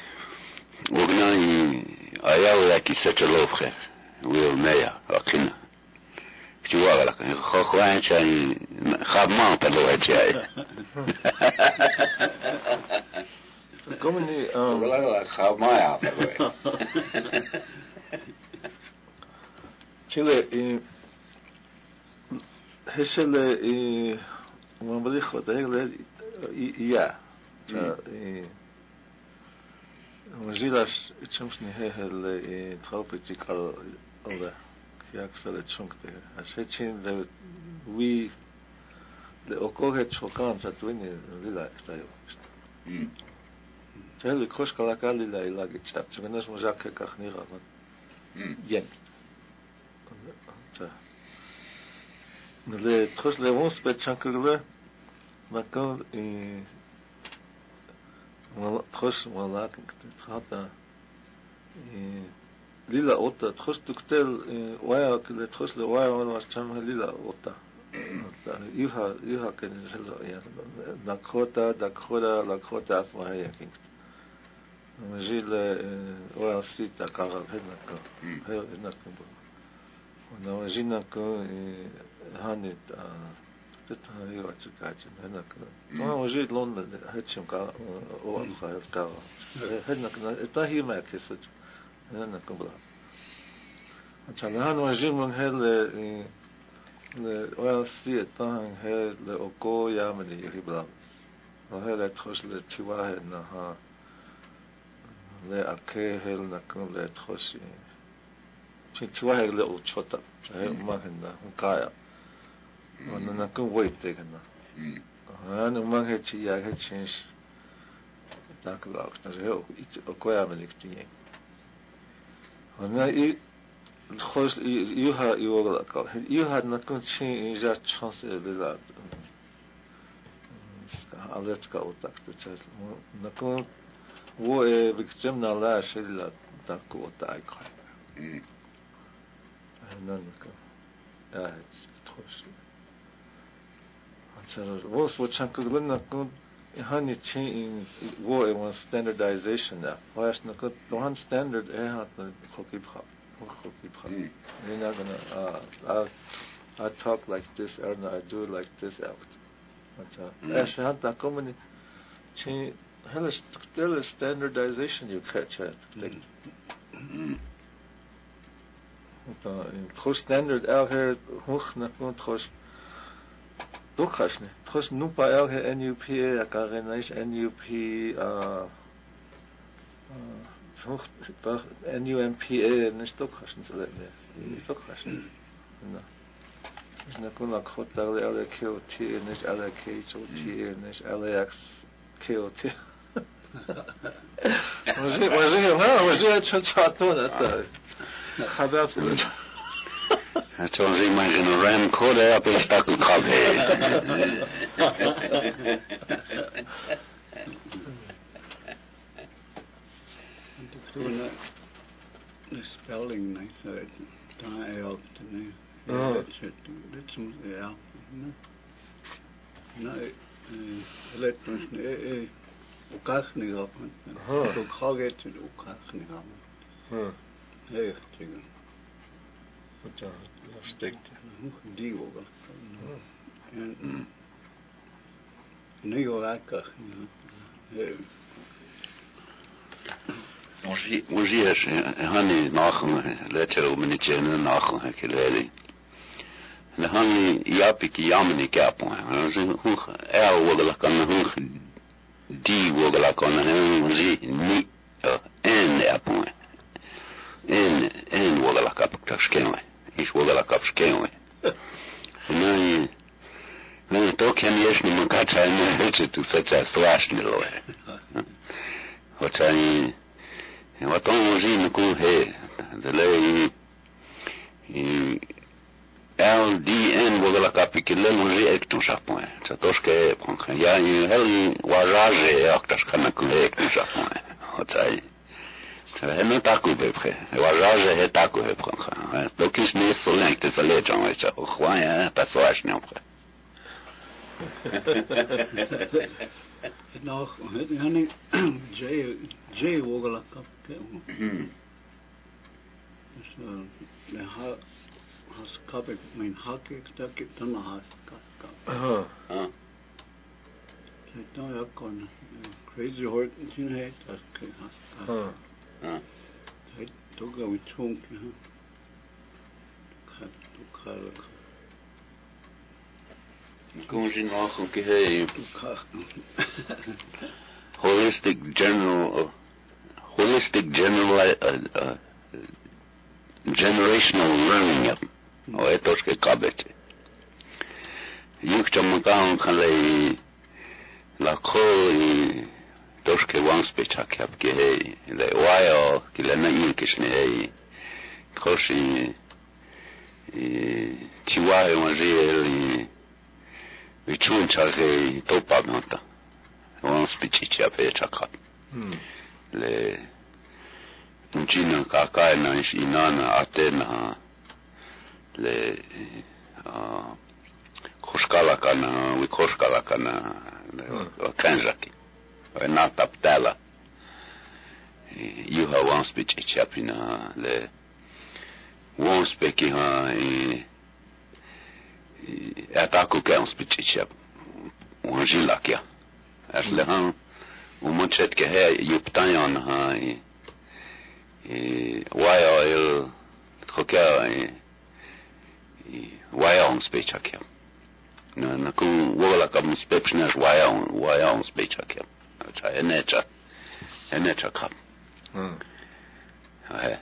Ognai ajallakin se lofre. Wil meja akina. Siwa la kan khokhwan chai khamma palo chai Komen ni um wala khamma ya palo Chile i hesele i man badi khota hele ya i Mazilas itchums ni hele i tropical over jak sale chunkte a sechin de we de okoge chokan sa twini lila ektayo mm tel khosh kala kali la ila gitchap chmenas muzak kakhni gamat mm yen ta le khosh le vons pe chankurle makon i wala khosh wala khata i Lila otta tkhos tuktel waya kle tkhos le waya wala cham lila otta iha iha ken zelda ya Dakota Dakota Dakota afwaya king majil waya sita kagal hedna ka hedna ka ona wajina ka hanit teta yo atsukachi hedna ka ona wajid london hetchim ka o khayat ka hedna ka etahi ma kesaj أنا كبرى. عشان هان وجيم من هذا ل واسية طاهن هذا لأوكو يامني يخبر. وهذا تخش لتشواه إنها لأكيه هل نكون لتخش. شيء تشواه لأوتشوتا. هاي ما هنا مكايا. وأنا نكون ويت كنا. أنا ما هي شيء هاي شيء. تاكل أكتر هو أوكو يامني كتير. أنا إيه خلاص يوها يوغل أكل يوها نكون شيء إجازة شانس للا على تكاو تكتشف نكون هو بكتمنا لا شيء لا تكو تايك هنا نكون آه تخش عشان وصل وشانك لنا نكون هاني شيء هو إيمان standardization ده واش نكون دوان standard إيه هات نخوكيب خا نخوكيب خا you're not gonna uh, I, I talk like this or I do like this out مثلا إيش هات تكمل شيء هلا تقدر standardization you catch it مثلا تخش standard out here هوخ نكون تخش Dokashne. Tros nupa elke N U P A karenais N U P uh uh N U M P A nis dokashne so that ne. Dokashne. Na. Is na kuna khota L K O T nis L K H O T nis L A X K O T. Może może ha, może chato na to. Khabat Zo zie maar een ram code op een stak kop heen. The spelling nice. Daar helpt het niet. Ja, dit is ja. Nee, let ons nee. Ook echt niet op. Ook ga je het ook echt niet op. Heel goed. Wat ja, steekt. Die ook. En nu lekker. Mozie, mozie is hani nachen, letter om niet in nachen, keleli. le han yapi ki yamni kapo hun er wogala kan hun di wogala kan hun zi ni en apo en en wogala kap tashkenwe is wogala kap shkenwe no no to kan yesh ni makacha ni beche tu fecha swashni lo hotani waton zi ni ku he de le i L D N wogala kapi ki le lonji ek ton Japon ça tosh ke prendre ya i hel wajage ak tash kana ku ek ton Japon hotai ça ne taku be près wajage he taku he prendre donc is ne solen que ça les gens ça quoi hein pas ça je n'en près nog hani J J wogala kapi so le ha has kapit mein hakke tak dan has kap Aha. ah het nou ja kon crazy hort in het as has Ah. ah het toch wel chonk ja kan toch kan Como je n'en sais que hey kan holistic general uh, holistic general uh, uh, generational learning o etos que kabete yuk chamakan khale la ko i tos que wans pecha kap ke hey le wao ki le nai kishne hey koshi i tiwa e manger i vi chun chage topa nota wans pechi chape chakap le Nchina kakai na inana atena le koshkala kana we koshkala kana kanjaki na taptala you have one speech chapina le one speaking ha e ataku ka one speech chap one jilakia asle han un monchet ke he yuptayan ha e waya el troca e waya on speech aqui na na com wala com speech nas waya on waya on speech aqui já é neta é neta cap hum é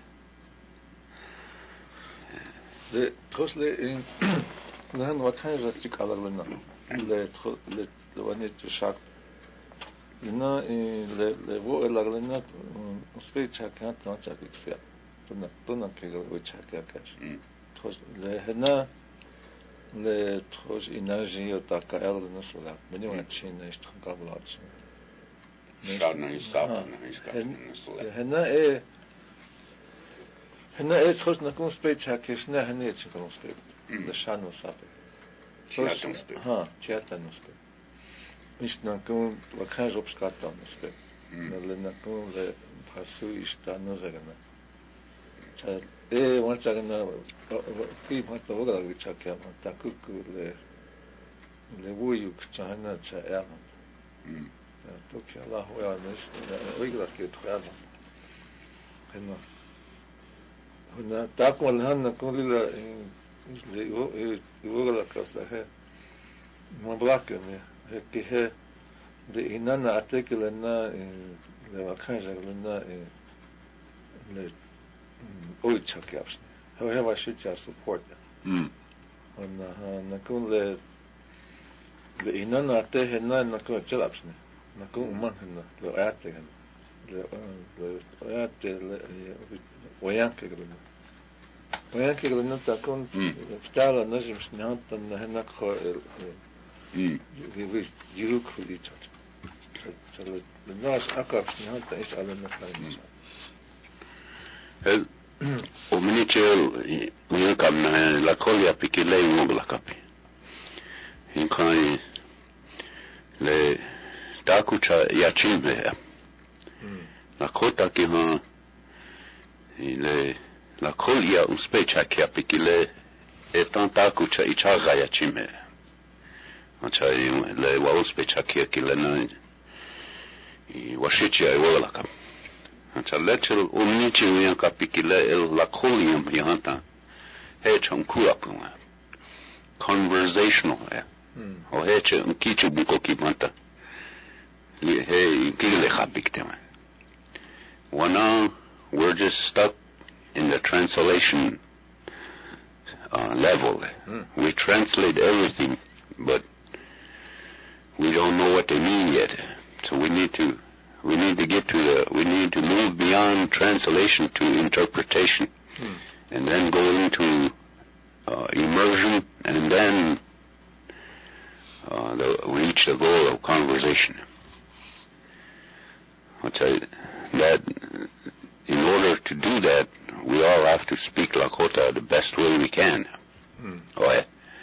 de tosle in nan wat kan je tik alarna le le le wanet shak na le le wo elarna speech aqui então já que se tona tona que eu chaka kash tos le hena le tos energia ta ka elna sola meni wa china ist kablat Schadna ist Schadna ist Schadna hena e hena e tos na kun speech aqui na hena e kun speech le shano sabe ha chata no speech nicht na kun wa kan je obskata no speech le na kun le prasu ist na zagana e once again ki mata oga gi chakya mata kuku le le wuyu chana cha ya mm to ki Allah wa nes oiga ki tkhaya hena hena ta ko lhan ko lila le o oga la casa he mo blaka ne he ki he de inana atekela na le wakanja na le oi chakyaps however should just support them mm na kun le le inana te hena na kun chalaps na kun man hena le ate le le ate le wayanke gelen wayanke gelen ta kun ftala najim snant na hena kho mm vi jiruk khuli chat chat le nas akap snant is ala na khani el o minichel un camna la colia pikile un la capi in kai le takucha yachimbe la kota ki ha le la colia un specha ki pikile e takucha ichaga yachimbe acha le wa specha ki ki le na i washichi ai wala capi Acha lechel omnichi uyan kapikile el la colium yanta he chon kula puma conversational. O he che kichu buko kibanta. Li he kile khapikte. Wana we're just stuck in the translation uh, level. Mm. We translate everything, but we don't know what they mean yet. So we need to we need to get to the we need to move beyond translation to interpretation, mm. and then go into uh, immersion, and then uh, the, reach the goal of conversation. I'll tell you that in order to do that, we all have to speak Lakota the best way we can. Mm. Oh,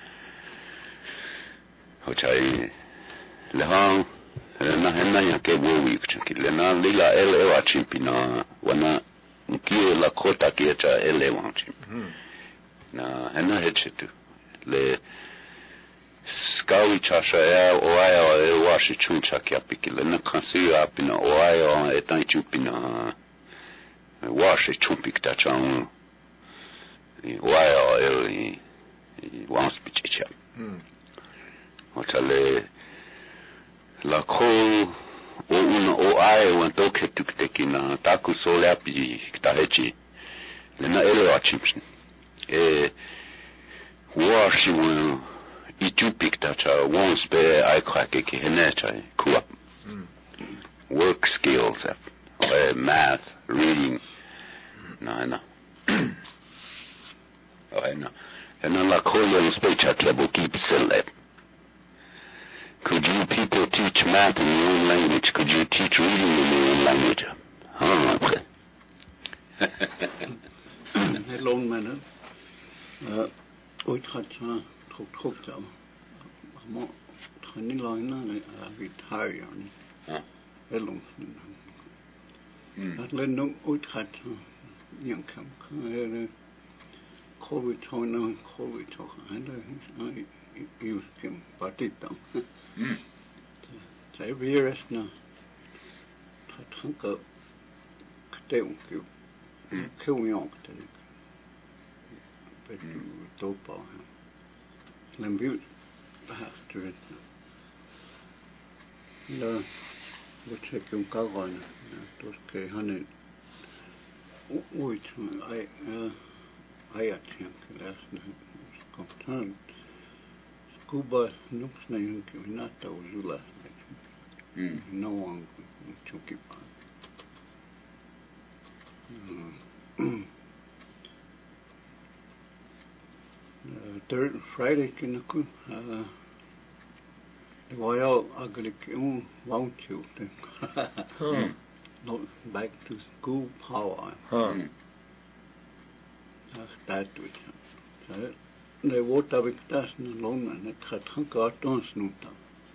which I lehang na henna ya ke wo week chiki lena lila ele wa chimpina wana nkie Lakota ke cha ele wa chimp. Na henna hechitu le Skawi chasha ya oaya e washi chuncha kia pikile na kansi ya pina oaya e tai chupina washi chumpik ta chan oaya e wans pichicha. Otale la ko o una o ai wan toke tukteki na taku sole api kita hechi le na ele wa chimpin e washi wan Itupik tacha once be I crack ki henecha kuap work skills uh, math reading no no oh no and la koya speech at level keep select. Could you people teach math in your own language? Could you teach reading in your own language? Huh? Hello, man. Uh, we can't. Tok tok jam, mo training line na retire yani. Hello. At le no uithat yang kam kan COVID tona COVID tok and I use him patitam. Sai virus na. Thathanka kteung kyu. Kyung tene. Betu topa. Lem buurt achter het. Ja, wat heb je om kagan? Dat ke hanen. Ooit, I, I had him last night. Komt aan. Scuba nooks na yun ke nata uzula. No one chuki pa. Uh, third Friday kinaku uh the royal ugly um won't you huh. Not back to school power huh. That's that with so they walked up with us and alone and it had got on snoota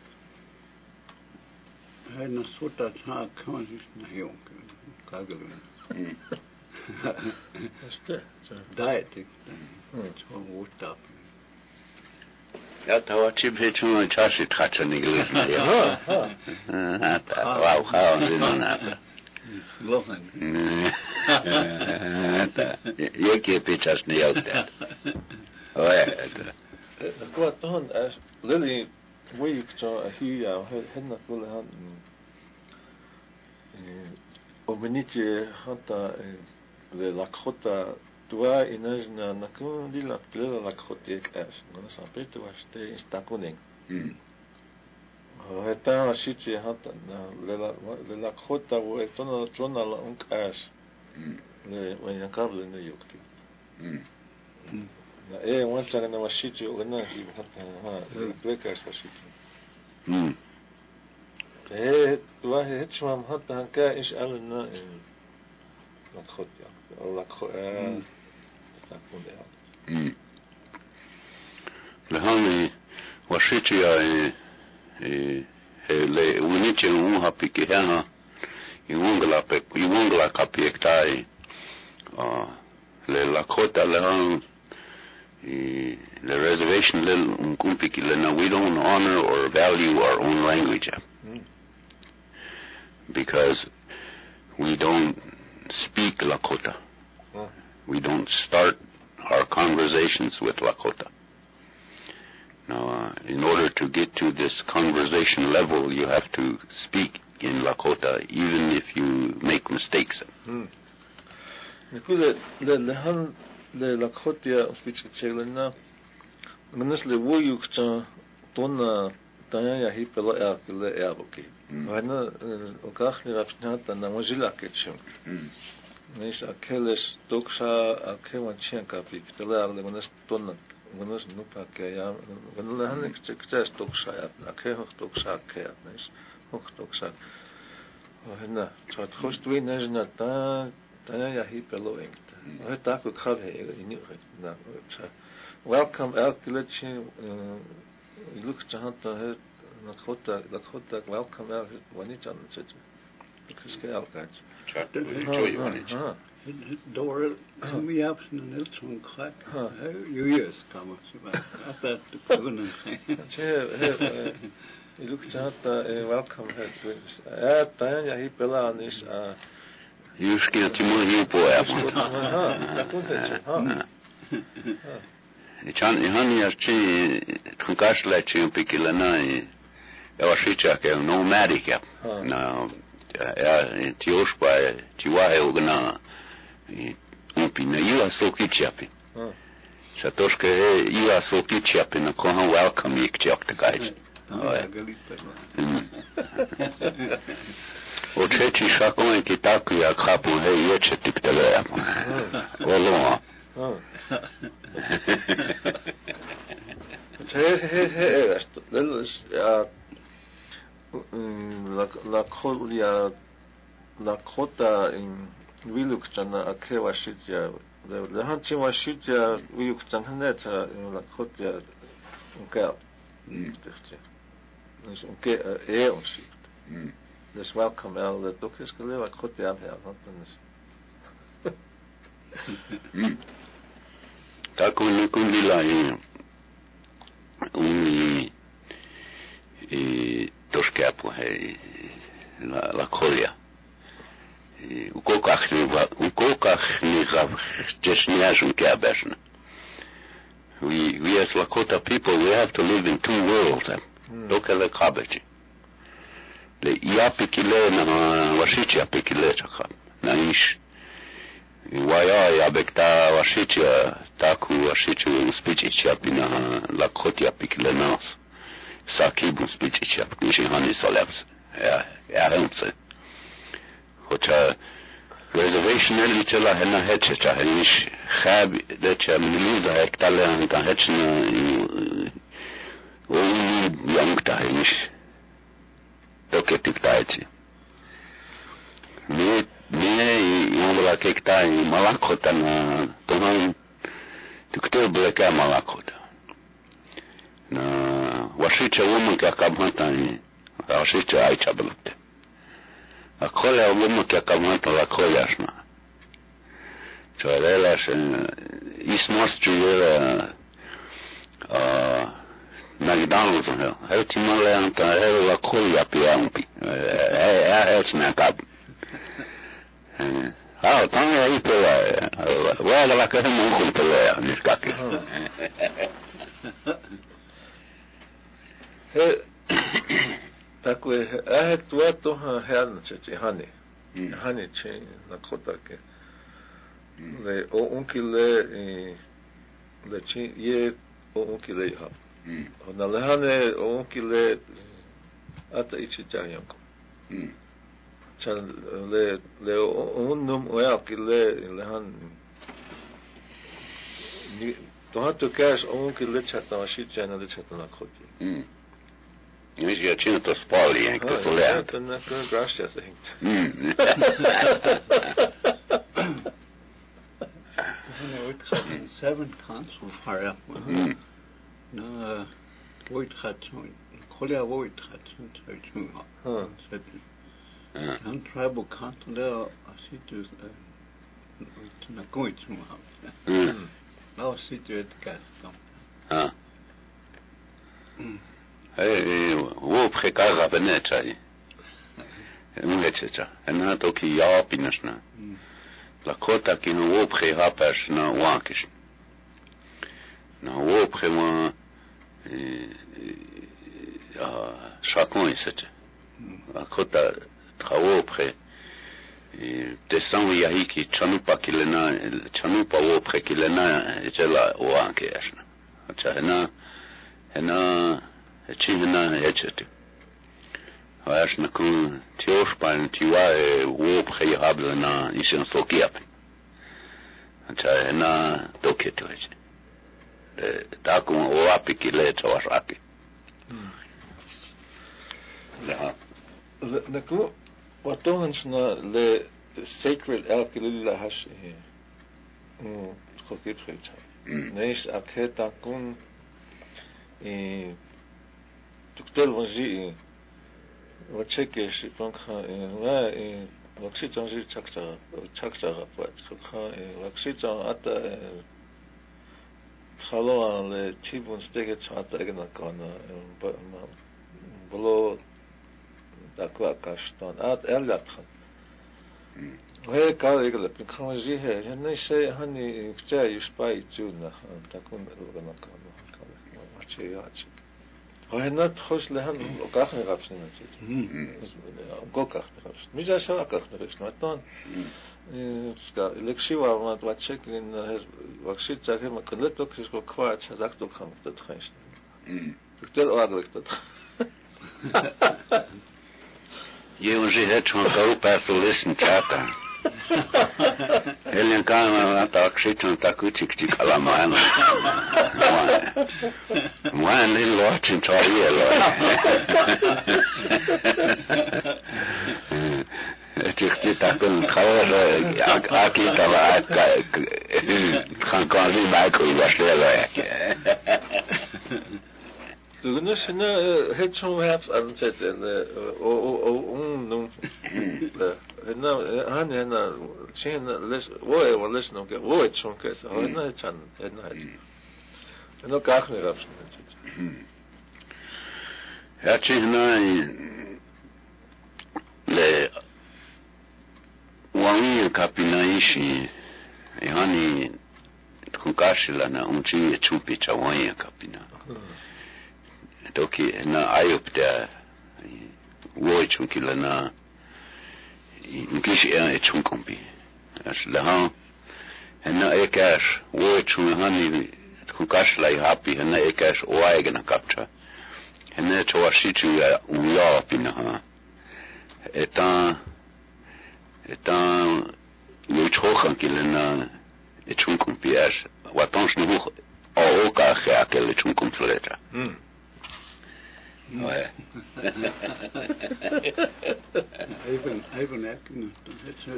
I na sota cha conscious na young kagel That's it. Diet. It's all worked up. Ja, da war Chip jetzt schon ein Chashi Tratscher nicht gelesen. Ja. Wow, how is it on that? Lohan. Je keep it just nicht out there. Oh, ja. Ik wou toch als Lily, hoe je zo hier hen naar willen gaan. Op een nietje had dat de Lakota tua inajna nakun di la plela Lakota ek as. Ngana sampai tu aste instakuning. Hmm. Heta asichi had na lela le Lakota wo etona trona la unk as. Hmm. Le when yakable ne yukti. Hmm. Na e wanta na wasichi ogana hi hata ha breakers wasichi. Hmm. Eh tua hechmam hata hanka ish alna Lakota. Lakota. Mm. Lehani wasichi ya e le uniche un hapi ke ha iungla pe iungla kapiektai ah le Lakota lehan the reservation little unkumpiki lena we don't honor or value our own language mm. because we don't speak Lakota. Mm. We don't start our conversations with Lakota. Now, uh, in order to get to this conversation level, you have to speak in Lakota, even if you make mistakes. Hmm. Nikule le lehan le Lakota speech chelena. Manas le wo yukcha tona tanya ya hipela ya kile ya boki. Wana okach ni rapnata na mojila ketchum. Nis akeles toksha akema chenka pik tela le manas tona manas nupa ke ya manas lehan kchas toksha ya akhe toksha ke ya nis hoch toksha. Wana chat khost we nezna ta tanya ya hipelo engta. Oi tak ko khab he ini na cha. Welcome Alkilechi look Chahanta Lakota Lakota welcome out Wanichan because Alkach. Charter enjoy you on it. Door to me up in the Nilton clap. You years come up that the covenant. You look Chahanta welcome her. Tanya Hipelan is a you scared Timur you Chan ihani aschi tkankash la chi pikila na e washicha ke nomadic ya na ya tioshpa tiwa e ogna umpi na iwa soki chapi satoshke iwa soki chapi na kohan welcome ik chak the guys o chechi shakon ki taku ya khapu he yeche tiktele ya walo He he he esto lelos ya la la kholia la khota in vilukchana akhewa shitya le hanchi wa shitya vilukchana neta la khotya unka tichte dus unke e on shit dus welcome al de dokes kele la khotya ja dan is ta con con la un e toscapo e la la colia e o kokach ni o kokach ni gav jesniajun kabashna we we as Lakota people we have to live in two worlds lokale kabachi le yapikile na washichi yapikile chaka na ish Waya ya bekta washicha taku washichu spichi chapina Lakota piklenas sakibu spichi chap nishi hani solabs ya ya hentse hocha reservation eli tela hena hetche cha henish khab de cha miliza hektale anta hetchna o yangta henish doketik taiti me me yongla kekta i Malakota na tonan tukto bleka Malakota na washicha woman ka kabhanta ni washicha ai chablut akola woman ka kabhanta la koyashna chorela shen ismos juela a McDonald's no how timale anta la koya piampi eh eh it's kab Ah, tanga ahí pela. Wala la casa mo con pela, niskaki. He takwe eh tu to han che hani. Hani che na kota ke. Le o unkile le chi ye o unkile ha. Na le hane o unkile ata ichi jayanko. le le unum oya kile lehan ni to hato cash on kile chata shi chana de chata na khoti mm ni je chino to spali en to solea to na ko gracia se hinkt mm seven consul fire mm no void hat kolia void hat so huh un tribal council there situ na coit mo mm now situ et gas ah eh wo prekaza benetai Mlechecha, ena toki ya pinashna. Lakota kino wo pre hapash na wakish. Na wo pre mo chacun c'est à côté travaux près descend il y a qui chanu pas qui lena chanu pas au près qui lena et là au ankesh chana hena chimena etchet واش نكون تيوش بان تيوا و بريابل نا يشن سوكياب انت هنا دوكيتو ايش تاكم وابي كيله تواشاكي لا نكو واتونشنا ل sacred alkililla hash م خوكيت خيتا نيش اكيتا كون ي دكتور وجي وتشكيش بانخا لا وكسي تنجي تشكتا تشكتا بات خا وكسي تا اتا خلوا ل تيبون ستيك تشاتا اجنا كان بلو داكوا كاشتان ات الات خ وهي قال يقول لك كانجي هي هني شيء هني كتا يشباي جونا تكون اجنا كان ما تشي ياتش وهنا تخش لهم وكاخ نغابش نجيت وكاخ نغابش ميجا شوا كاخ نغابش نتان سكا لكشيوا ما تواتشك ان وكشيت تاعي ما كنت لك شكو كوات زاكتو خام تتخنش دكتور اوادلك تت يونجي هتشون كاو باسوليسن تاتا Ele encana tá acreditando tá que tic tic lá mano. Mano, ele lote em toria lá. Tic tic tá com calor aqui tá lá com quase Michael Washley lá. Du kunst nu het schon habs ansetzen o o um nun na han na chen les wo wo les no ke wo et schon ke so na chan na no kach mir habs ja china le wani kapinaishi yani tukashila na umchi chupi cha wani kapina toki na ayop da wo chunki la na nkishi e chunkumbi as la ha na ekash wo chun hani kukash la happy na ekash o aigna kapcha na chowashi chu ya uya pina ha etan etan wo chokhan kilena e chunkumbi as watonsh nu o ka kha kel chunkumtleta hm Ouais. Even even acting het zo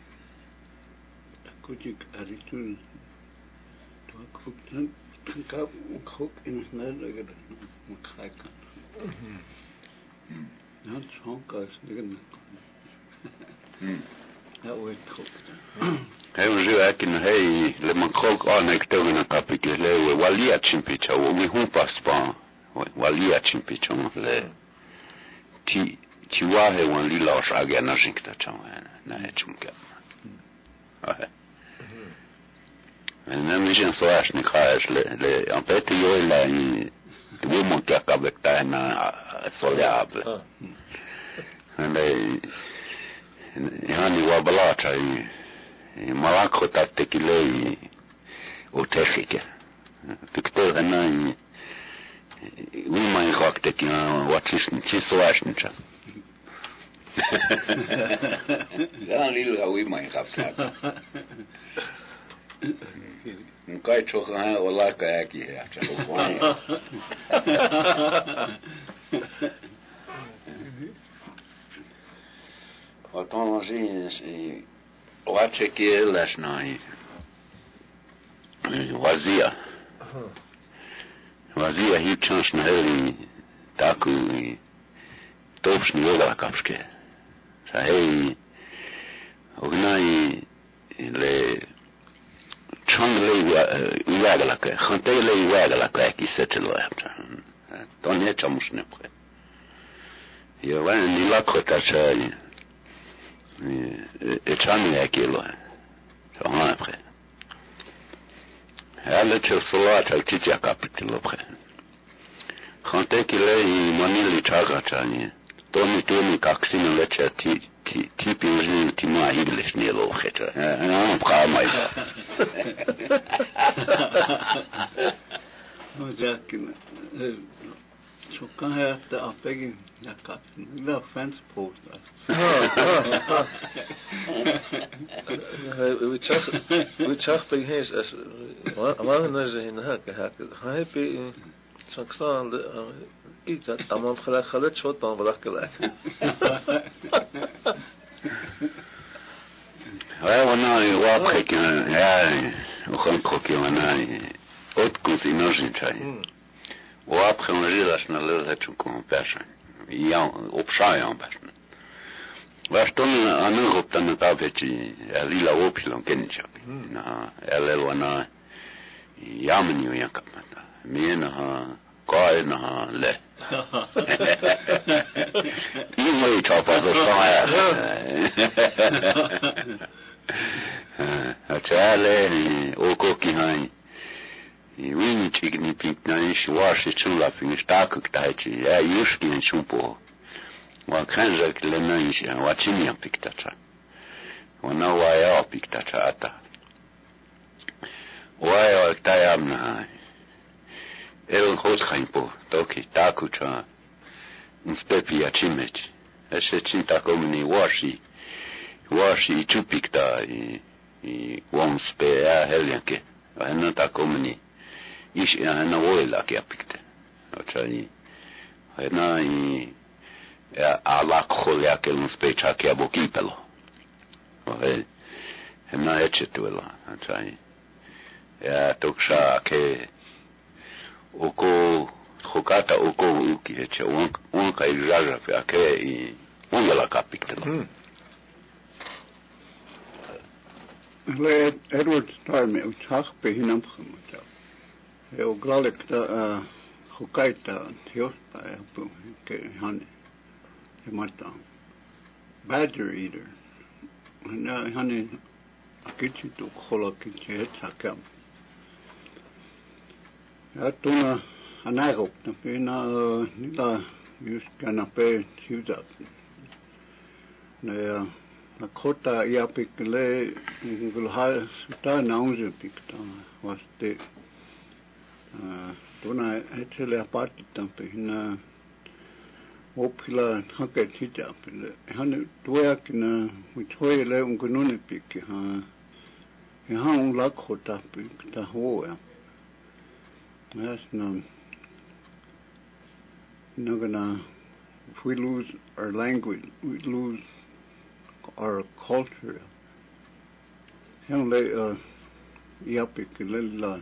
goed ik aritul to kook dan kan kook in het nederige moet kijken. Dan zo'n kaas liggen. Ja, hoe ik kook. Hij was zo acting hey le man kook aan ik toon een kapje le walia chimpicha we hoe pas pa walia chimpichon le ti ti wahe wan li la shaga na jinkta chon na chumka ah na mi jen so as ni khash le le en fait yo la ni tu mon ka avec ta na soleable le yani wa balata i malako tatekile o techike tikto na we my rock that you know what is nicht so aschnicha ja lila we my rock nkai choka wala ka yaki ya chakofanya autant manger c'est on checker last night wazia wazia hii chance na heri taku tops ni yoga kapske sa hei ognai le changle yaga la ka khante le yaga la ka ki setelo apta tonya chamus ne pre yo wan ni la kota chai e chani akilo so ha après elle te sola ta titi capitolo pre Hantekile i manili čagačanje. To mi tu mi kak si mi leče ti ti ti pinžni ti ma igliš nije loheća. Ja, pramaj. No jakin. Så kan jeg etter at jeg er katten. Det er fans på det. Vi tjach, vi tjach bij hees as, maar na ze in hak hak. Hij bij Saksaan de iets dat allemaal gelijk gelijk zo dan wel gelijk. Ja, wanneer je wat kijken, ja, we gaan kijken wanneer ooit komt in Noordzee. Wat gaan we hier als naar het zo komen persen? Ja, op schaaien persen. Waar stonden aan een groep dan het afetje, ja, lila opjelon kennisje. Na, ja, lelo na, ja, men je kan maar. Meer na, kaai na, le. Je moet je op als schaaien. Het alle, ook ook hier. I wini chigni pink na ishi washi chula pink stakuk taichi ya yushki en chupo wa kanja kile na ishi wa chimia piktacha wa na wa ya piktacha ata wa ya tayam na el hot khaimpo toki takucha unspepi ya chimech eshe chinta komni washi washi chupikta i i wonspe ya helyanke wa na ta komni ish ana woila ke apikte ochani ana i ala kholia ke un specha ke abokipelo oi ana echetuela ochani ya toksha ke oko khokata oko uki eche un un kai jaja fe ke i un la kapitelo Le Edward Starme utach pe hinam khumta. Eu galek da khukaita thiospa pu ke han e mata. Badger eater. Na han akichi tu khola kichi tsakam. Ja tuna anagop na pe na nila yus kana pe ciudad. Na la kota ia pikle ngulha sta naunze pikta was de tuna hetele apart tampe na opila haket hita pele han toya kina mitoyle ungunune pik ha ha un la kota pikta hoa yes no no gonna if we lose our language we lose our culture. Yang le uh, iapik le la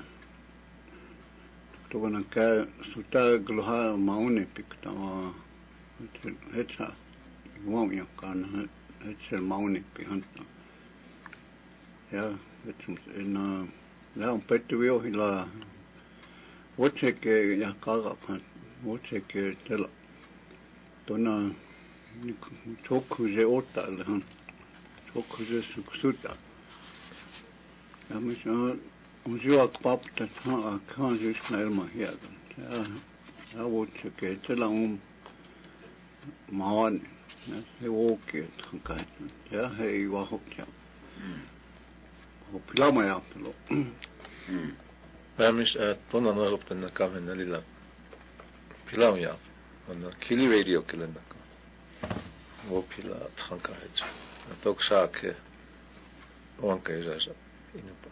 to wana ka suta gloha maune pikta hetsa wong ya kan hetsa maune pihanta ya hetsa in la un petuvio hila woche ke ya kaga pan woche ke tela tona Tokuze ota lehan, tokuze suksuta. Ja missä on syök papta taa kansis näilma hieltä. Ja ja vuotsi keitellä on maan. Ja se vuokeet hankai. Ja hei vahokja. Opilama ja pelo. Mä mis tonna narupten kaven nalilla. Pilamia. On kili radio kelenda. Opila thankahet. Toksa ke onkeisasa inapa.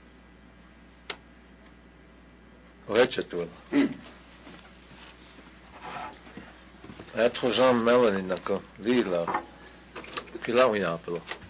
Ohetsetuela. Être Jean Melanie nako lila pilau yapelo.